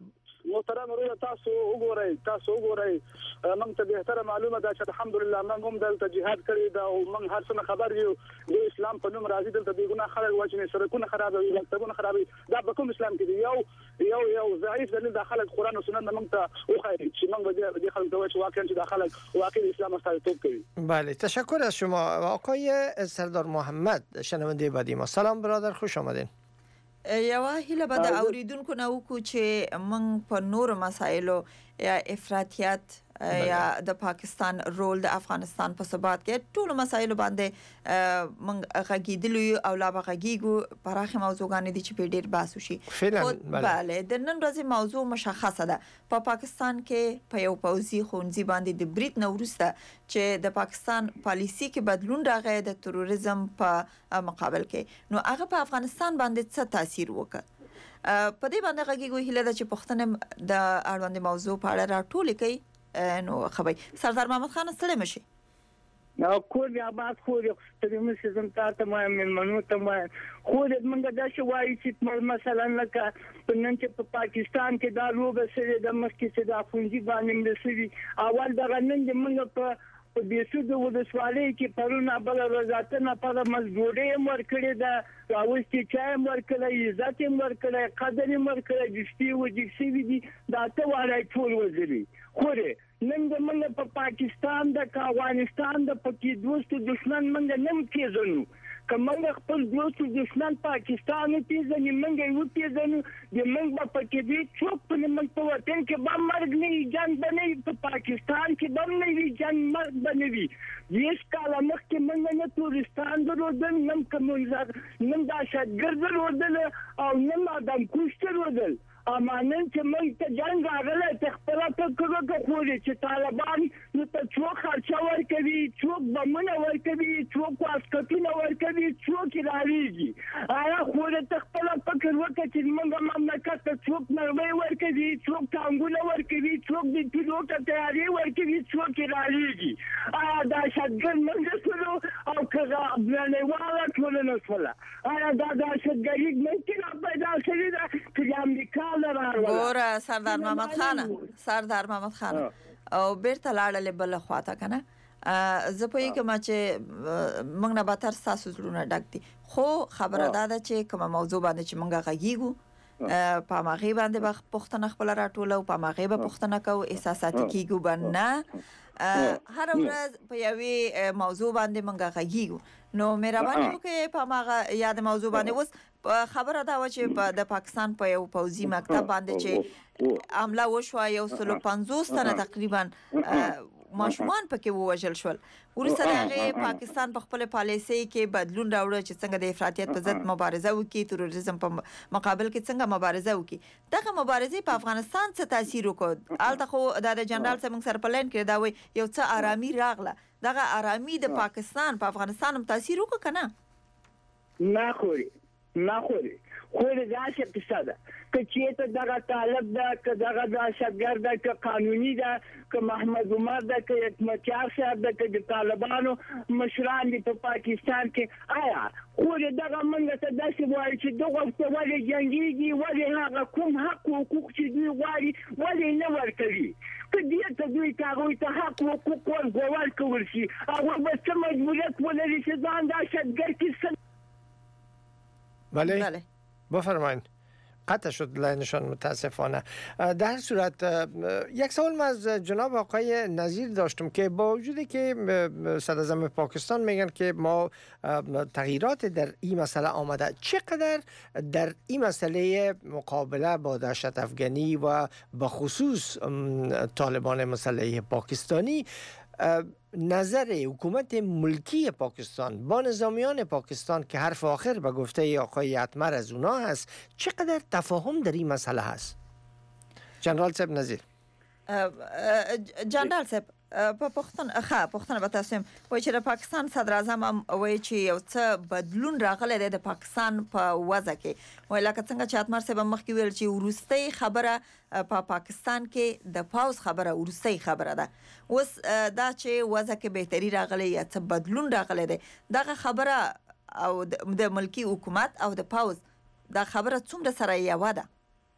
Speaker 9: محترم روی تاسو وګورئ تاسو وګورئ موږ ته به تر معلومه ده چې الحمدلله موږ هم دلته jihad کړی دا او موږ هر څه خبر یو د اسلام په نوم راځي دلته د ګناه خلک واچني سرکونه خرابوي مکتبونه خرابوي دا په کوم اسلام کې دی یو یو یو ضعیف دلیل د خلک قران او سنت موږ ته وخایي چې موږ د خلک دوی چې واقعا چې د خلک واقعي اسلام استازیتوب کوي
Speaker 4: بله تشکر از شما آقای سردار محمد شنونده بعدی ما سلام برادر خوش آمدین
Speaker 5: یوه هیله به د اوریدونکو نه وکړو چې موږ په نورو مسایلو یا افراطیت یا د پاکستان رول د افغانستان په ثبات کې ټول مسایلو باندې موږ غږیدلو او لا بغږیږو پراخه موضوعګانې دي چې په ډیر بحث وشي بله د نن ورځې موضوع مشخصه ده په پاکستان کې په یو پوځي خونځي باندې د بریټ نورسته چې د پاکستان پالیسی کې بدلون راغی د تروریزم په مقابل کې نو هغه په افغانستان باندې څه تاثیر وکړ په دې باندې غږیږو هیله ده چې پښتنه د اړوند موضوع په اړه راټول کړي نو خبري سردار محمد خان ستړي مشي
Speaker 10: نو کور یا باد خو د ستړي مشي زم تاسو ما من منو ته ما خو د منګه د شوای چې مثلا لکه نن چې په پاکستان کې دا لوبه سره د مخکې چې د افغاني باندې ملسوي اول د غنن د منګه په په بیسو د ولسوالۍ کې پرونه بل ورځاتنه په مزدوري مر کړی دا اوستي چای مر کړی عزت مر کړی قدر مر کړی د سپي و د سوي دي دا ته وړای ټول وزري خوره نن د منګه په پاکستان د افغانستان د پکې دوست دشمن منګه نم کېزنو کمنګ خپل دوست دشمن پاکستان پیژنې منګه یو پیژنو د منګ په کې دي څوک په منګ په وطن کې به مرګ نه جنگ بنې په پاکستان کې به نه وي جنگ مرګ بنوي یش کاله مخکې منګه نه تورستان د درودل نم کمونزر نم دهشتګرد درودل او نم آدم کش درودل اما نن چې موږ ته جنګ راغلی ته خپله فکر وکړه خورې چې طالبان نو ته څوک خرچه ورکوي څوک بمونه ورکوي څوک واسکټونه ورکوي څوک یې رالیږي آیا خورې ته خپله فکر وکړه چې زموږ مملکت ته څوک مرمۍ ورکوي څوک ټانګونه ورکوي څوک د پیلوټه تیارې ورکوي څوک یې رالیږي آیا دهشتګرد موږ شولو او که نړیواله ټولنه شوله آیا دا دهشتګري ممکن پیدا شوې ده که د امریکا
Speaker 5: ګوره سردار محمد خان سردار محمد خان او بیرته لاړلې بل خواته کنه زه پوهیږم چې موږ نه به تر ستاسو زړونه ډک دي خو خبره دا ده چې کومه موضوع باندې چې موږ غږیږو په هماغې باندې به پوښتنه خپله راټولو په هماغې به پوښتنه کوو احساساتي کیږو به نه هر ورځ په یوې موضوع باندې موږ غږیږو نو مهرباني وکړئ په هماغه یاد موضوع باندې اوس خبره دا و چې د پاکستان په یو پوځي مکتب باندې چې حمله وشوه یو سل او پنځوس تنه تقریبا ماشومان پکې ووژل شول وروسته د هغې پاکستان په خپل پالیسۍ کې بدلون راوړه چې څنګه د افراطیت په ضد مبارزه وکړي تروریزم په مقابل کې څنګه مبارزه وکړي دغه مبارزې په افغانستان څه تاثیر وکړ هلته خو دا د جنرال صاحب موږ سره په لاین کې دا وایي یو څه ارامي راغله دغه ارامي د پاکستان په افغانستان هم تاثیر وکړ که نه
Speaker 10: نه خوري نه خوري خوري داسې قصه ده که چېرته دغه طالب ده که دغه دهشتګرد ده که قانوني ده که محمد عمر ده که حکمتیار صاحب ده که د طالبانو مشران دي په پاکستان کې آیا خوري دغه موږ ته داسې وایي چې دغه ته ولې جنګېږي ولې هغه کوم حق حقوق چې دوی غواړي ولې نه ورکوي که دې ته دوی ته هغوی ته حق حقوق ورکول شي هغوی به څه مجبوریت ولري چې ځان دهشتګرد کړي
Speaker 4: بله بله بفرمایید قطع شد لاینشان متاسفانه در هر صورت یک سوال من از جناب آقای نظیر داشتم که با وجودی که صدراعظم پاکستان میگن که ما تغییرات در این مسئله آمده چقدر در این مسئله مقابله با دهشت افغانی و به خصوص طالبان مسلح پاکستانی نظر حکومت ملکی پاکستان با نظامیان پاکستان که حرف آخر به گفته آقای اتمر از اونا هست چقدر تفاهم در این مسئله هست؟ جنرال صاحب نظیر
Speaker 5: جنرال صاحب په پښتون ښه پښتنه به تاسو وایي چې د پاکستان صدر اعظم وایي چې یو څه بدلون راغلی دی د پاکستان په وضع کې وایي لکه څنګه چې اتمر صاحب مخکې ویل چې وروستۍ خبره په پاکستان کې د پاوز خبره وروستۍ خبره ده اوس دا چې وضع کې بهتري راغلی یا څه بدلون راغلی دی دغه خبره او د ملکی حکومت او د پاوز دا خبره څومره سره یوه ده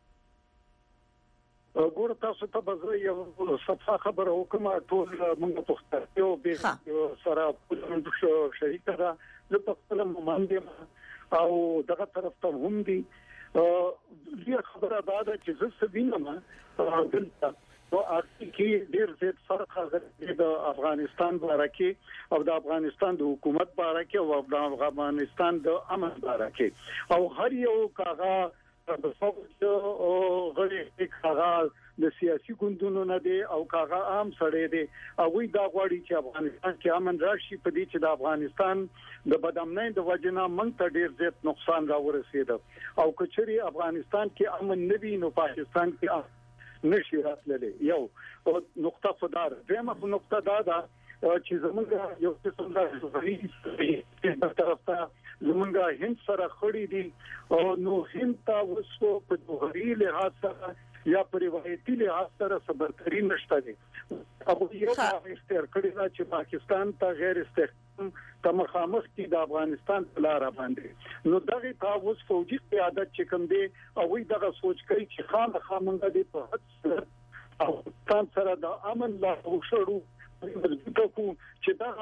Speaker 6: ګوره تاسو ته به زه یو صفحه خبره وکړم ټول موږ پښتو یو به سره شریکه ده زه په خپل مماند یم او دغه طرف ته هم دي دې خبره دا ده چې زه څه وینم دلته نو اصلي کې ډېر زیات فرق راغلی د افغانستان باره کې او د افغانستان د حکومت باره کې او د افغانستان د امن باره کې او هر یو کاغه د فوج او غړي کاغه د سیاسي ګوندونو نه دي او کاغه عام سړی دي او وی دا غواړي چې افغانستان کې امن راشي په دې چې د افغانستان د بدامنۍ د وجنه موږ ته ډېر زیات نقصان راورسید او کچري افغانستان کې امن نه وي نو پاکستان کې نشي راتللی یو نقطه خدار دغه نقطه دا ده چې زمونږ یو څه څنګه په طرف ته زمونږ هند سره خړې دي او نو هند ته وسو په دوغري لحاظ سره یا په روایتي لحاظ سره صبرتري نشته دي او یو اختیار کړی دا چې پاکستان ته غیر استحکام ته مخامخ دي د افغانستان په لار باندې نو دغه تاوس فوجي قیادت چې کوم دي او دغه سوچ کوي چې خام خامنګ دي په حد او تاسو سره د امن لا وشړو مضبوطه چې دا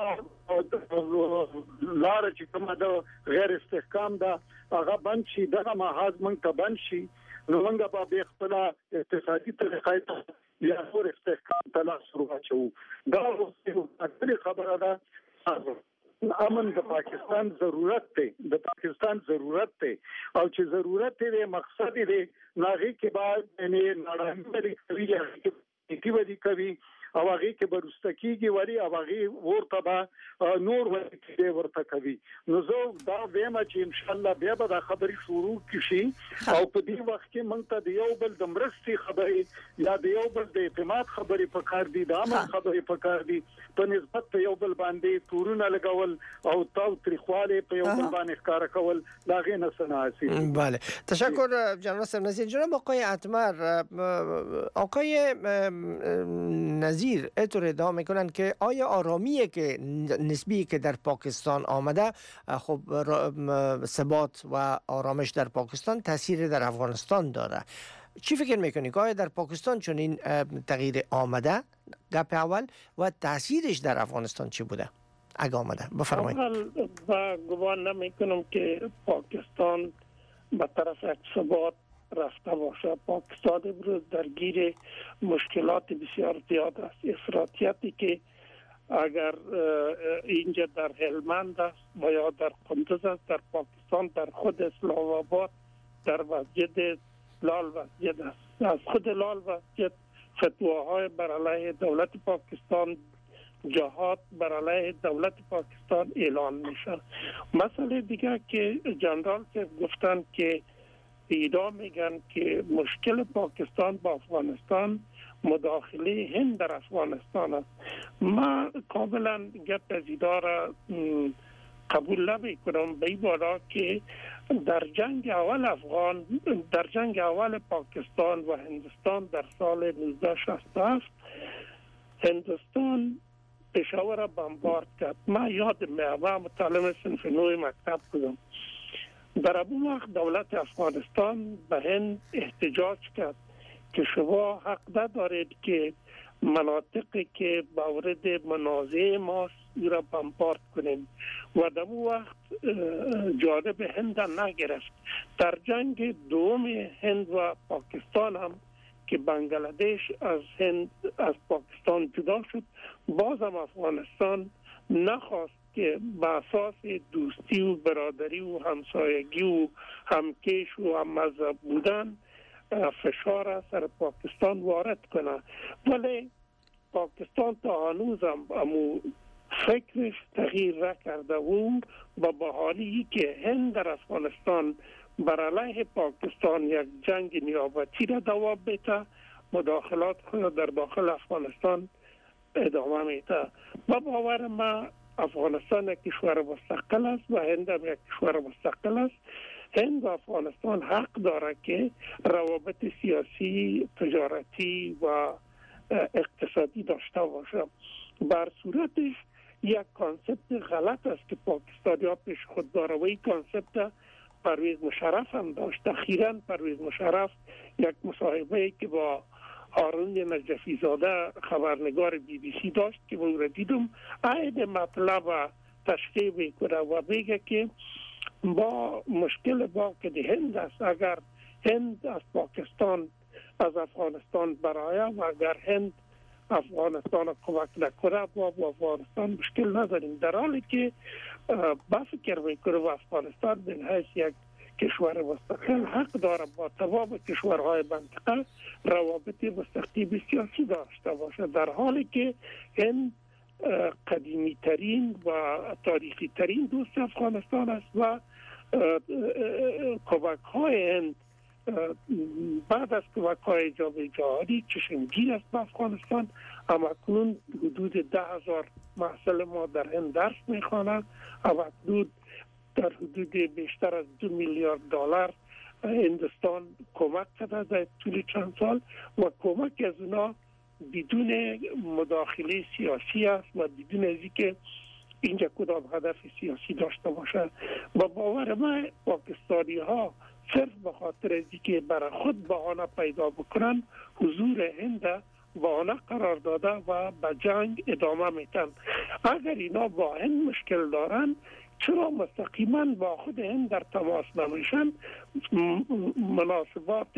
Speaker 6: لار چې کومه د غیر استحکام دا هغه بند شي دغه محاذ مونږ ته بند شي نو موږ به خپل اقتصادي طریقې یا نور استحکام تلاش وکړو دا یو خبره ده امن د پاکستان ضرورت دی د پاکستان ضرورت دی او چې ضرورت دی مقصد دی ناغي کې بعد نه نړیوالي کوي یا کی ودی کوي او هغه کې برستکیږي ولی او هغه ورته به نور ورته ورته کوي نو زه دا وایم چې ان شاء الله بیا به دا خبري شروع کشي او په دې وخت کې موږ ته د یو بل د مرستي خبرې یا د یو بل د اعتماد خبرې په کار دي د امن خبرې په کار دي په نسبت ته یو بل باندې تورونه لګول او تاو تاریخواله په یو بل باندې ښکار کول دا غي نه سناسي.
Speaker 4: بله تشکر جناب نصیر. جناب آقای اتمر، آقای نظیر اطور ادعا میکنند که آیا آرامی که نسبی که در پاکستان آمده خب ثبات و آرامش در پاکستان تاثیر در افغانستان داره؟ چی فکر میکنی که آیا در پاکستان چون این تغییر آمده گپ اول و تاثیرش در افغانستان چی بوده اگه آمده؟ بفرمایید.
Speaker 7: اول گمان نمیکنم که پاکستان به طرف ثبات رفته باشه. پاکستان امروز درگیر مشکلات بسیار زیاد است. افراطیتی که اگر اینجا در هلمند است و یا در قندوز است، در پاکستان در خود اسلام آباد در مسجد لال مسجد است. از خود لال مسجد فتواهای بر علیه دولت پاکستان، جهاد بر علیه دولت پاکستان اعلان میشه. مسئله دیگه که جنرال صاحب گفتن که ایدا میگن که مشکل پاکستان با افغانستان مداخله هند در افغانستان است. ما کاملا گپ از ایدا را قبول نمی کنم به این بالا که در جنگ اول افغان در جنگ اول پاکستان و هندوستان در سال نوزده شصت و هفت هندوستان پشاور را بمبارد کرد. ما یاد میام متعلم صنف نوی مکتب بودم. در اون وقت دولت افغانستان به هند احتجاج کرد که شما حق ندارید که مناطقی که مورد منازعه ماست او را بمبارد کنیم و در اون وقت جانب هند نگرفت. در جنگ دوم هند و پاکستان هم که بنگلادش از هند از پاکستان جدا شد، بازم افغانستان نخواست که به اساس دوستی و برادری و همسایگی و همکش و هم مذهب بودن فشار سر پاکستان وارد کنه. ولی پاکستان تا هنوز هم امو فکرش تغییر نکرده و با بحالی که هند در افغانستان بر علیه پاکستان یک جنگ نیابتی را دوام بده، مداخلات خود در داخل افغانستان ادامه میده. با باور ما افغانستان یک کشور مستقل است و هند هم یک کشور مستقل است. هند و افغانستان حق داره که روابط سیاسی، تجارتی و اقتصادی داشته باشه. بر صورتش یک کانسپت غلط است که پاکستانی‌ها پیش خود داره و این کانسپت پرویز مشرف هم داشت. اخیراً پرویز مشرف یک مصاحبه که با هارون نجفی زاده خبرنگار بی بی سی داشت که من را دیدم، عین مطلب تشریح میکنه و میگه که با مشکل با که هند است. اگر هند از پاکستان از افغانستان برای و اگر هند افغانستان کمک نکنه با افغانستان مشکل نداریم، در حالی که با فکر میکنه و افغانستان به حیث یک کشور مستقل حق داره با تمام کشورهای منطقه روابط مستقیم سیاسی داشته باشه، در حالی که هند قدیمی ترین و تاریخی ترین دوست افغانستان است و کمک های هند بعد از کمک های جامعه جهانی چشمگیر است به افغانستان. اما کنون حدود ده هزار محصل ما در هند درس میخوانند. اما کنون در حدود بیشتر از دو میلیارد دلار هندوستان کمک کرده در طول چند سال و کمک از اونا بدون مداخله سیاسی است و بدون از اینکه اینجا کدام هدف سیاسی داشته باشه. با باور ما پاکستانی ها صرف به خاطر از اینکه برای خود بهانه پیدا بکنن حضور هند بهانه قرار داده و به جنگ ادامه میتن. اگر اینا با هند مشکل دارن چرا مستقیما با خود هند در تماس نمیشن؟ مناسبات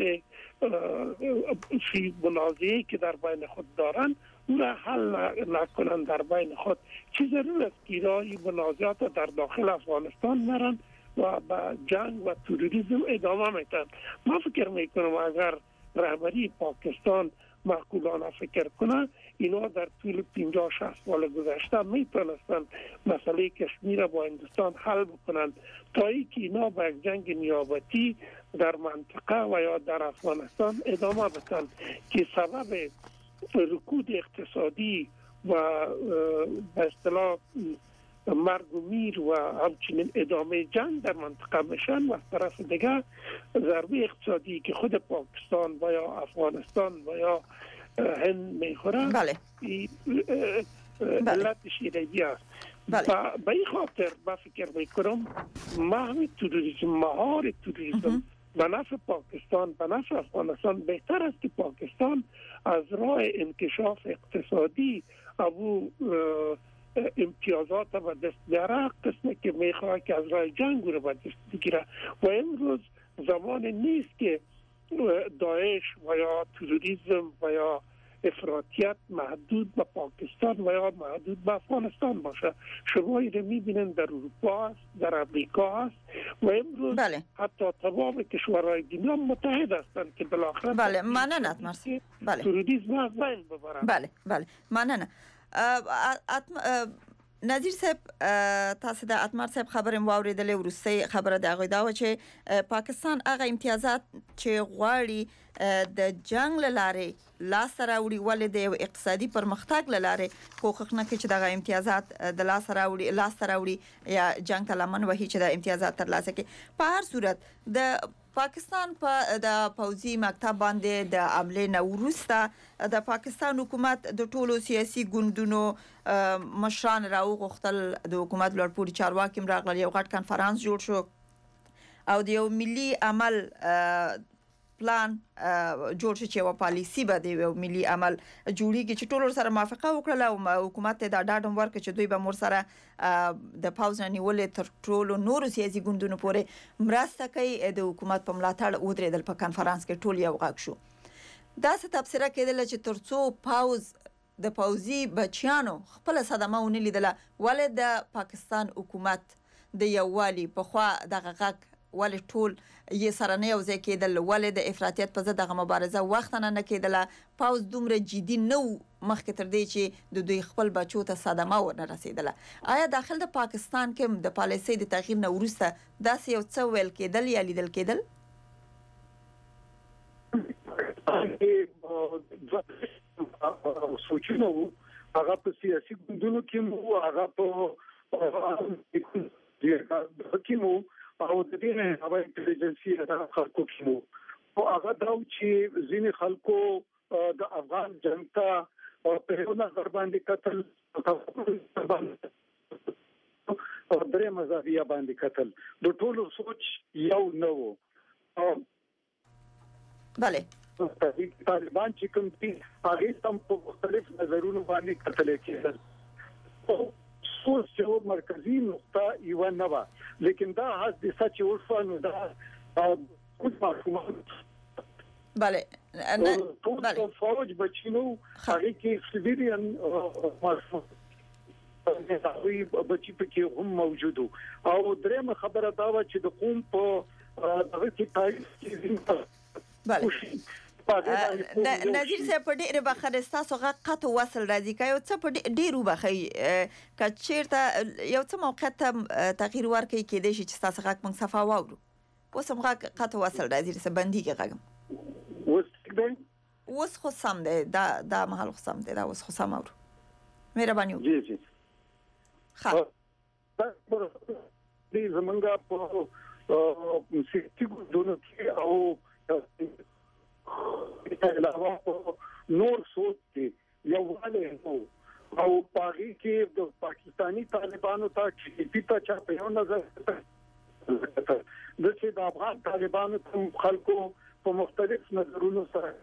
Speaker 7: فی منازعه‌ای که در بین خود دارن او را حل نکنن در بین خود. چه ضرور است که ایرانی منازعات در داخل افغانستان نرن و با جنگ و تروریسم ادامه میتن؟ ما فکر میکنم اگر رهبری پاکستان معقولانه فکر کنه اینا در طول پنجاه شصت سال گذشته میتونستند مسئله کشمیر با هندوستان حل بکنند تا اینکه اینا به یک جنگ نیابتی در منطقه و یا در افغانستان ادامه بدن که سبب رکود اقتصادی و به اصطلاح مرگ و میر و همچنین ادامه جنگ در منطقه میشن و از طرف دیگه ضربه اقتصادی که خود پاکستان و یا افغانستان و یا هند میخوره
Speaker 5: بله
Speaker 7: علت شیرگی است.
Speaker 5: بله.
Speaker 7: به این خاطر با فکر میکنم محو توریسم مهار توریسم به نفع پاکستان به نفع افغانستان بهتر است که پاکستان از راه انکشاف اقتصادی ابو امتیازات و دست بیاره قسمی که میخواه که از راه جنگ رو به دست بگیره و امروز زمان نیست که داعش و یا تروریسم و یا افراطیت محدود به پاکستان و یا محدود به افغانستان باشه. شما این میبینید در اروپا است، در امریکا است و امروز
Speaker 5: بله.
Speaker 7: حتی تمام کشورهای دنیا متحد هستند که بالاخره
Speaker 5: بله مننه مرسی. بله
Speaker 7: تروریسم از بین ببرند.
Speaker 5: بله بله مننه. نظیر صاحب تاسو د اتمر صاحب خبرې واوریدلې ورسته خبره د غوډا و چې پاکستان هغه امتیازات چې غواړي د جنگ لاره لاس راوړي ولې د اقتصادي پرمختګ لاره کوښښ نه کوي چې دغه امتیازات د لاس راوړي لاس راوړي یا جنگ ته لمن وهي چې د امتیازات ترلاسه کړي. په هر صورت د پاکستان په د پوځي مکتب باندې د عملې نه وروسته د پاکستان حکومت د ټولو سیاسي ګوندونو مشران راوغختل د حکومت لوړپوړي چارواکي راغلل یو غټ کانفرنس جوړ شو او د یو ملي عمل پلان جوړ شو چې و پالیسی به د یو ملي عمل جوړیږي چې ټول سره موافقه وکړه او حکومت د ډاډم ورکړي چې دوی به مور سره د پاوز نیولې تر ټولو نور سیاسي ګوندونو پورې مرسته کوي د حکومت په ملاتړ ودرېدل په کانفرنس کې ټول یو غږ شو. دا څه تفسیر کېدل چې ترڅو پاوز د پاوزي بچیانو خپل صدمه ونی لیدله ولې د پاکستان حکومت د یووالي په خوا دغه غږ ولې ټول یې سره نه یو ځای کېدل ولې د افراطیت په ضد دغه مبارزه وخت نه نه کېدله پاوز دومره جدي نه مخکې تر دې چې د دوی خپل بچو ته صدمه ونه رسیدله. آیا داخل د پاکستان کې د پالیسۍ د تغییر نه وروسته داسې یو څه ویل کېدل یا لیدل کېدل؟
Speaker 6: سوچونه وو هغه په سیاسي ګوندونو کې مو هغه په حکیمو او د دې نه هغه انټيليجنسي د خلکو کې مو او هغه دا چې ځینې خلکو د افغان جنگ ته په یو نظر باندې قتل او درې مزاحیه باندې قتل د ټولو سوچ یو نه وو.
Speaker 5: بله
Speaker 6: طالبان چې کوم دي هغه هم په مختلف نظرونو باندې قتل کېدل. سوچ جو مرکزی نقطه یو نه و لیکن دا هڅه د سچ ورفانو دا کوم مفهوم
Speaker 5: بله
Speaker 6: بله فوج بچینو هغه کې سیویلین مفهوم بچی په کې هم موجود او درېم خبره دا و چې د قوم په دغه کې تاریخ کې
Speaker 5: بله نظیر صاحب په ډیره بخرستا سوغه قط وصل راځي که یو څه په ډیرو بخي که چیرته یو څه موقع ته تغییر ورکړي کېدای شي چې تاسو غږ موږ صفه واورو اوس هم غږ قط وصل راځي چې بندي کې غږم
Speaker 6: اوس
Speaker 5: اوس خو سم دی دا دا محل خو سم دی دا اوس خو سم اورو مهرباني
Speaker 6: جی جی
Speaker 5: ها
Speaker 6: دې زمونږه په سیاسي ګوندونو کې او علاوه نور سوچ کې یو والي او پاغي کې د پاکستانی طالبانو ته چې پیتا چا په یو نظر د چې د افغان طالبانو ته خلکو په مختلف نظرونو سره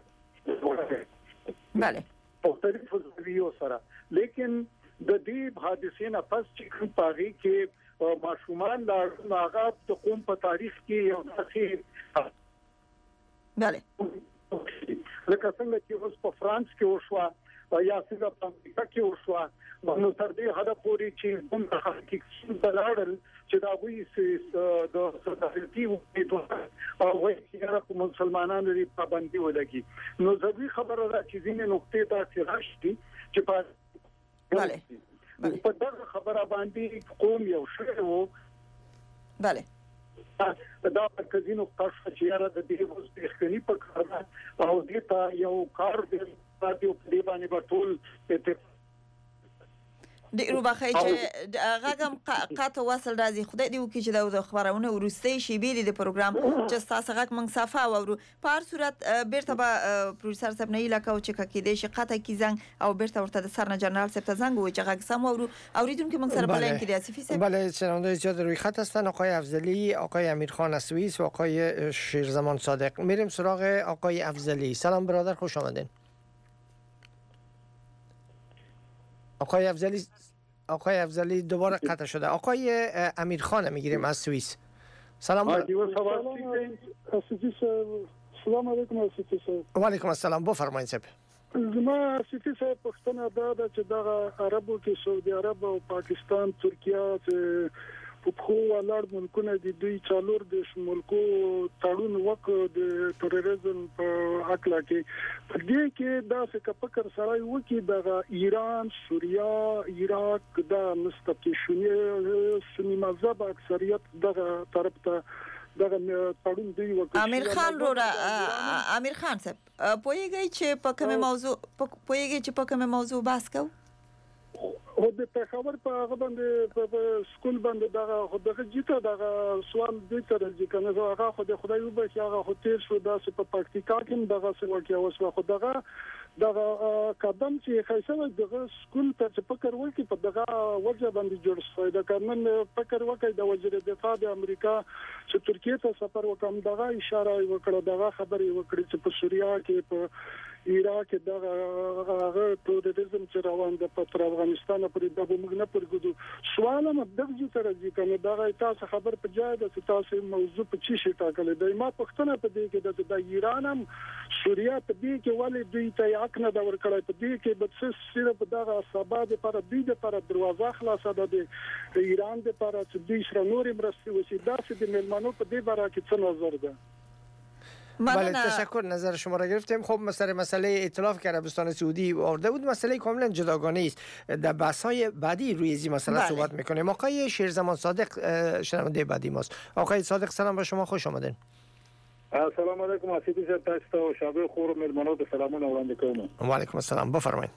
Speaker 5: بله
Speaker 6: مختلف زاویو سره لیکن د دې حادثې نه پس چې پاغي کې ماشومان لا هغه د قوم په تاریخ کې یو ځای
Speaker 5: بله
Speaker 6: لکه څنګه چې اوس په فرانس کې وشو یا څنګه په امریکا کې وشو نو تر دې حد پورې چې کوم حقیقت بلادل چې دا وایي د صداقتي او وایي چې مسلمانانو لري پابندي ولګي. نو ضروري خبره ده چې ځینې نقطې ته راشي چې په
Speaker 5: بله
Speaker 6: په دغه خبره باندې قوم یو شی وو.
Speaker 5: بله
Speaker 6: دا مرکزی نقطه چې یاره د دې اوس بهتري په کار او دې ته یو کار دی چې په دې باندې به ټول
Speaker 5: د روبخای چې غاګم قاطع وصل راځي. خدای دې وکړي چې د خبرونه ورستي شي بیل د پروګرام چې تاسو غاک من صفه او په هر صورت بیرته به پروفیسور صاحب نه لکه او چې کې دې شي قاطع کی زنګ او بیرته ورته د سرنا جنرال صاحب ته زنګ و چې غاک سم او اوریدونکو من سره بلین کې د اسفی صاحب.
Speaker 4: بله شنونده زیاد روی خط هستن آقای افضلی، آقای امیرخان از سوئیس و آقای شیرزمان صادق. میریم سراغ آقای افضلی. سلام برادر، خوش آمدین. آقای افضلی آقای افضلی دوباره قطع شده. آقای امیرخان میگیریم از سوئیس. سلام
Speaker 8: سلام علیکم اسفی صاحب.
Speaker 4: و علیکم السلام، بفرمایید صاحب.
Speaker 8: زما اسفی صاحب پښتنه دا ده چې دا عربو کې سعودي عرب او پاکستان ترکیه چې په خو ولر ملکونه د دوی څلور د ملکو تړون وکړ د تروریزم په حقله کې. په دې کې دا څه فکر سره وکړي د ایران، سوریه، عراق دا مستقیمه سنی مذهب اکثریت دغه طرف ته دغه تړون دی وکړي.
Speaker 5: امیر خان رورا امیر خان صاحب پوهیږي چې په کومه موضوع پوهیږي چې په کومه موضوع بحث کوو؟
Speaker 8: او د پېښور په هغه باندې په سکول باندې دا دغه جیته دغه سوال دې تر چې کنه هغه خو د خدای وبخښي هغه خو تیر شو دا په پراکټیکا کې دغه څه ورکه اوس خو دغه دغه قدم چې خیسه دغه سکول ته چې فکر وکړي په دغه وجه باندې جوړ شوی دا کارمن فکر وکړي د وزیر دفاع د امریکا چې ترکیه ته سفر وکم دغه اشاره وکړه دغه خبرې وکړي چې په سوریه کې په عراق دغه هغه تروریزم چې روان د پر افغانستان پرې د موږ نه پرګدو. سوال هم دغه چې تر دې کنه دغه تاسو خبر په جای د تاسو موضوع په چی شي ټاکلې د ما پښتنه په دې کې د ایران هم سوریه په دې کې ولې دوی ته حق نه دا ورکړای په دې کې بس صرف دغه سبا د پر دې د پر دروازه خلاصه ده د ایران د پر چې دوی سره نور مرستي وشي دا چې د ملمنو په دې باره کې څه نظر ده؟
Speaker 4: بله تشکر، نظر شما را گرفتیم. خب مثلا مسئله ائتلاف که عربستان سعودی آورده بود مسئله کاملا جداگانه است. در بحث‌های بعدی روی این مسئله بله. صحبت می‌کنیم. آقای شیرزمان صادق شنونده بعدی ماست. آقای صادق سلام بر شما، خوش آمدین.
Speaker 11: السلام علیکم اسیدی صاحب، تاسو ته شابه خور مېلمنو ته سلامونه وړاندې کوم.
Speaker 4: و علیکم السلام، بفرمایئ.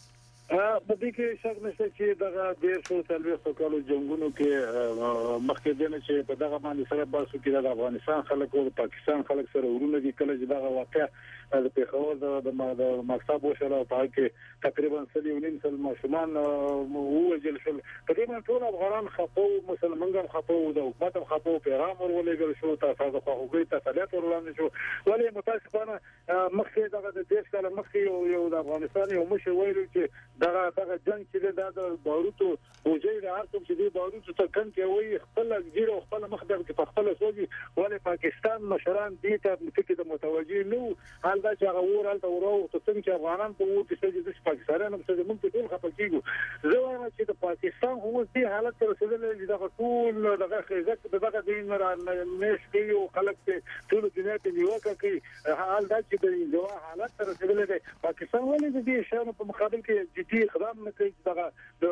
Speaker 11: په دې کې شک نشته چې دغه ډېر څو څلوېښت کالو جنگونو کې مخکې دنه چې په دغه باندې سره باسو کې د افغانستان خلک او پاکستان خلک سره ورونه دي کله چې دغه واقع د پیښور د مکتب وشله په کې تقریبا سل یو نیم سل ماشومان ووجل شول. په دې باندې ټول افغانان خپو مسلمانان خپو د حکومت خپو پیغام ورولېږل شو تاسو خو هغوی ته تسلیت ورولېږل شو. ولې متاسفانه مخکې دغه د دیش کله مخکې یو د افغانستان یو مشر ویل چې دغه دغه جنگ چې د باروتو وجې د هر څوک چې د باروتو ته کم کې وي خپل ګیرو خپل مخ د خپل سوځي. ولې پاکستان مشران دې ته فکر د متوجي نو حال دا چې هغه ورال ته ورو ته څنګه چې افغانان په وو کې چې د پاکستانانو په موږ ټول خپل کېږو. زه وایم چې د پاکستان هو دې حالت ته رسیدل چې دغه ټول دغه خېزت دغه دین نش کې یو خلک ټول دنیا ته نیوکه کوي. حال دا چې د دغه حالت ته رسیدل دی پاکستان ولې د دې شانو په مقابل کې جدي اقدام نه کوي دغه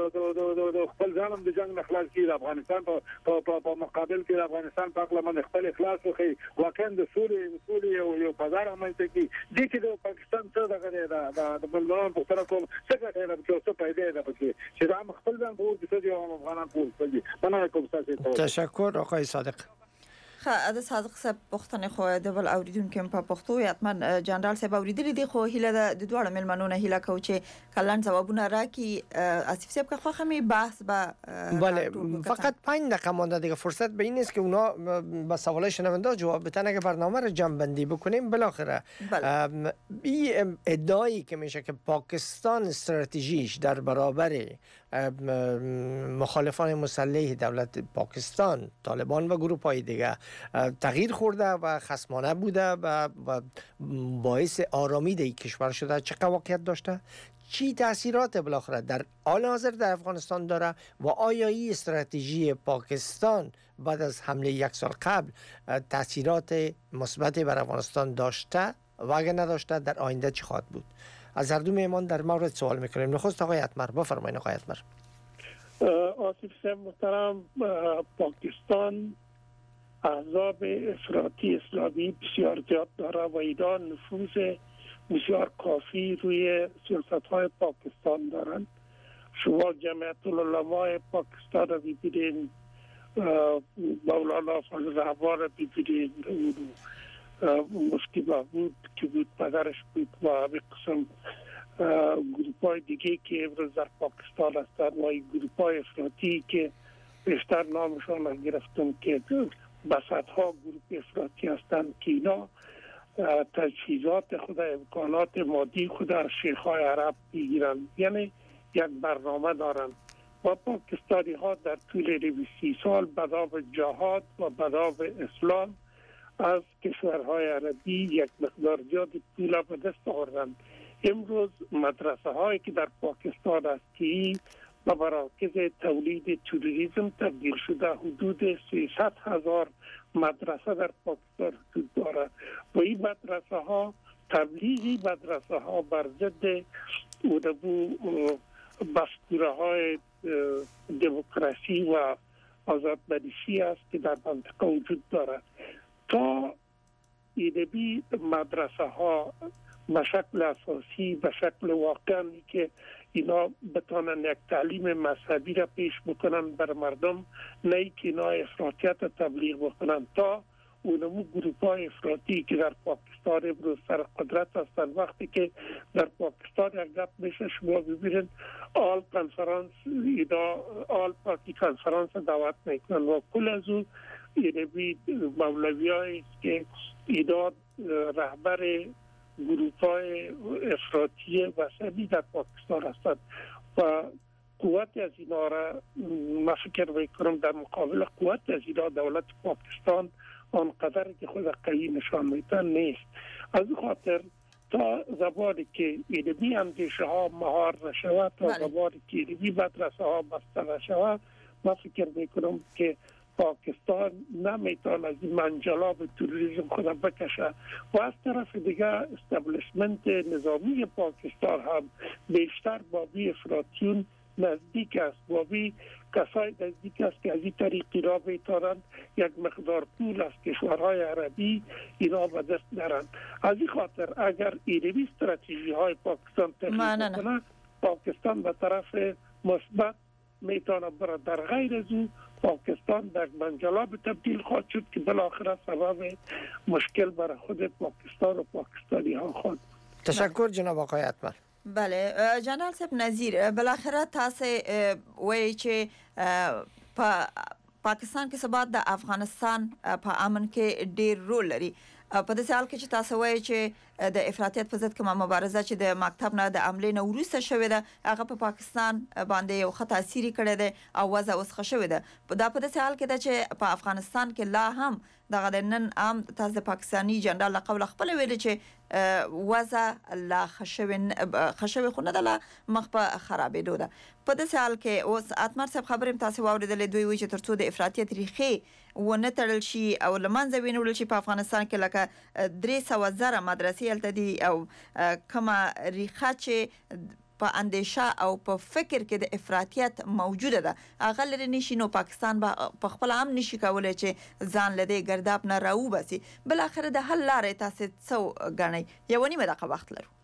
Speaker 11: د د خپل ځانم د جنگ نه خلاص کړي. د افغانستان په په مقابل کې د افغانستان په اړه باندې خپل اخلاص وکړي. واقعا د سولې سولې یو یو بازار همته کې دي چې د پاکستان څخه دغه د بلوان په طرف کوم څنګه نه په څه پیدا ده چې دا خپل ځان په دې چې افغانان ټول دي. مننه کوم تاسو.
Speaker 4: تشکر آقای صادق.
Speaker 5: خا د صادق صاحب پښتنه خو د بل اوریدونکو په پښتو یاتمن جنرال صاحب اوریدلې دي خو هیله د دوړ ملمنو نه هیله کو چې کلان جوابونه راکې اسف صاحب که خو همي بحث با
Speaker 4: بله فقط پنج دقیقه مونده دیگه. فرصت به این است که اونا با سوالای شنونده جواب بدن. اگه برنامه رو جمع بندی بکنیم بالاخره این ادعایی که میشه که پاکستان استراتژیش در برابر مخالفان مسلح دولت پاکستان، طالبان و گروه های دیگه تغییر خورده و خصمانه بوده و باعث آرامی در کشور شده، چه واقعیت داشته؟ چی تاثیرات بالاخره در حال حاضر در افغانستان داره و آیا این استراتژی پاکستان بعد از حمله یک سال قبل تاثیرات مثبتی بر افغانستان داشته و اگر نداشته در آینده چی خواهد بود؟ از هر دو میهمان در مورد سوال میکنیم. نخست آقای اتمر، بفرمایید آقای اتمر.
Speaker 7: آصف صاحب محترم، پاکستان احزاب افراطی اسلامی بسیار زیاد داره و ایران نفوذ بسیار کافی روی سیاست های پاکستان دارند. شما جمعیت العلماء پاکستان را ببینید، مولانا فضل الرحمن را ببینید، مفتی محمود که بود پدرش بود و همه قسم گروپ های دیگه که امروز در پاکستان هستند و این گروپ های افراطی که بیشتر نامشان را گرفتم که بسطها گروپ افراطی هستند که اینا تجهیزات خود، امکانات مادی خود در شیخ‌های عرب میگیرند، یعنی یک برنامه دارند و پاکستانی ها در طول سی سال به نام جهاد و به نام اسلام از کشورهای عربی یک مقدار زیادی پول به دست آوردند. امروز مدرسه هایی که در پاکستان است که به مراکز تولید تروریسم تبدیل شده، حدود سیصد هزار مدرسه در پاکستان وجود دارد و این مدرسه ها تبلیغی مدرسه ها بر ضد مفکوره های دموکراسی و آزادمندی است که در منطقه وجود دارد. تا ایدبی مدرسه ها به شکل اساسی، به شکل واقعی که اینا بتانن یک تعلیم مذهبی را پیش بکنن بر مردم، نه که اینا افراطیت تبلیغ بکنن، تا اونمو گروپ های افراطی که در پاکستان امروز سر قدرت هستن، وقتی که در پاکستان یک گپ میشه شما ببینید آل کنفرانس اینا آل پارتی کنفرانس دعوت میکنن و کل از او اینمی مولوی هایی که اینا رهبر گروپ های افراطی وسطی در پاکستان هستند و قوت از اینا را من فکر میکنم در مقابل قوت از اینا دولت پاکستان آنقدر که خود قوی نشان میتن نیست. از خاطر تا زمانی که اینمی اندیشه ها مهار نشود، تا زمانی که اینمی مدرسه ها بسته نشود، من فکر میکنم که پاکستان نمیتونه از این منجلاب تروریسم خود بکشه و از طرف دیگه استبلیشمنت نظامی پاکستان هم بیشتر با بی افراطیون نزدیک است، با بی کسای نزدیک است که از این طریقی را میتونند یک مقدار پول از کشورهای عربی اینا به دست دارند. از این خاطر اگر اینمی استراتژی های پاکستان تغییر کنه، پاکستان به طرف مثبت میتونه بره. در غیر از او پاکستان در منجلاب تبدیل خواهد شد که بالاخره سبب مشکل برای خود پاکستان و پاکستانی ها خواهد.
Speaker 4: تشکر جناب آقای اتمر.
Speaker 5: بله جنرال صاحب نظیر، بالاخره تاسو وایي چې په پاکستان کې ثبات د افغانستان په امن کې ډیر رول لري. په دې حال کې چې تاسو وایي چې د افراطیت په ضد کومه مبارزه چې د مکتب نه د عملې نه وروسته شوې ده، هغه په پاکستان باندې یو ښه تاثیر کړی دی او وضع اوس ښه شوې ده. دا په دې حال کې ده چې په افغانستان کې لا هم دغه د نن عام تاسو د پاکستاني جنرال قول خپل ویل چې وضع لا ښه شوې خو نه ده، لا مخ په خرابېدو ده. په دې حال کې اوس اتمر صاحب خبرې تاسو واورېدلې، دوی وایي چې ترڅو د افراطیت ریښې ونه تړل شي او له منځه وینول شي په افغانستان کې لکه درې سوه زره مدرسې هلته دي او کومه ریښه چې په اندیشه او په فکر کې د افراطیت موجوده ده هغه لري نشي، نو پاکستان به په خپل هم نشي کولی چې ځان له دې ګرداب نه راوباسي. بل اخر د حل لارې تاسو څه ګڼئ؟ یو نیمه دقیقه وخت لرو.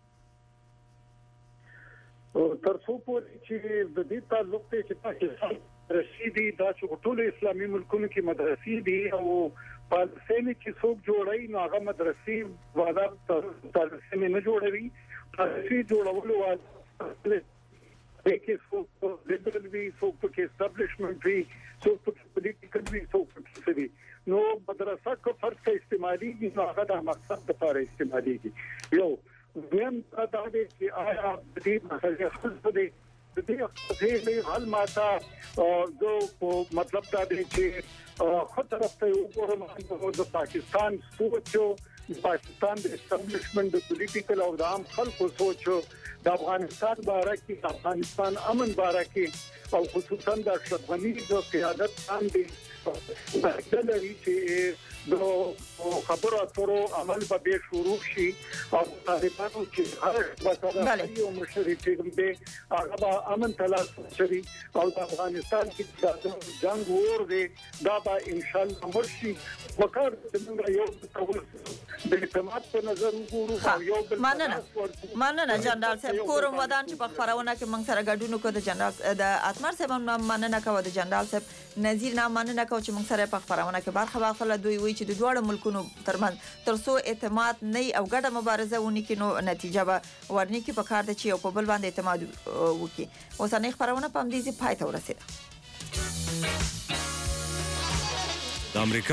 Speaker 6: تر څو پورې چې د دې تعلق ته چې پاکستان رسیدي دا چې ټول اسلامي ملکونو کې مدرسې دي او پالیسي چې څوک جوړي نو هغه مدرسې وعده پالیسي نه جوړوي، پالیسي جوړولو وعده کې څوک لیبرل وي، څوک کې اسټابلیشمنت وي، څوک کې پولیټیکل وي، څوک کې څه وي. نو مدرسه کو فرض کې استعمالي دي نو هغه د مقصد لپاره استعمالي دي. یو دویم دا دی چې آیا د دې مسلې خصوص دي د دې دې حل ماته جو مطلب دا دی چې خطر ته وګورم د پاکستان سوچو پاکستان د اسټابلیشمنت د پولیټیکل او د عام خلکو سوچو د افغانستان باره کې د افغانستان امن باره کې او خصوصا د اشرف غنی د قیادت باندې د لري چې د خبرو اترو عمل به شروع شي او طالبانو چې هر وسره یو مشري چې به هغه امن تلاش کوي او د افغانستان کې د جنگ ور دی دا به ان شاء الله مرشي وکړ چې موږ یو ټول د اعتماد په نظر وګورو او یو بل
Speaker 5: مننه مننه جنرال صاحب کوم ودان چې په خبرونه کې موږ سره ګډون وکړو د جنرال د اتمر صاحب مننه کوم د جنرال صاحب نذیر نه مننه کوم چې موږ سره په خبرونه کې برخه واخله دوی وی چې د دوه ملکونو ترمن ترسو اعتماد نه او ګډه مبارزه ونی کې نو نتیجه به ورني کې په کار د چې په بل باندې اعتماد وکي اوسنۍ خبرونه په دې ځای پای ته ورسېده.
Speaker 12: د امریکا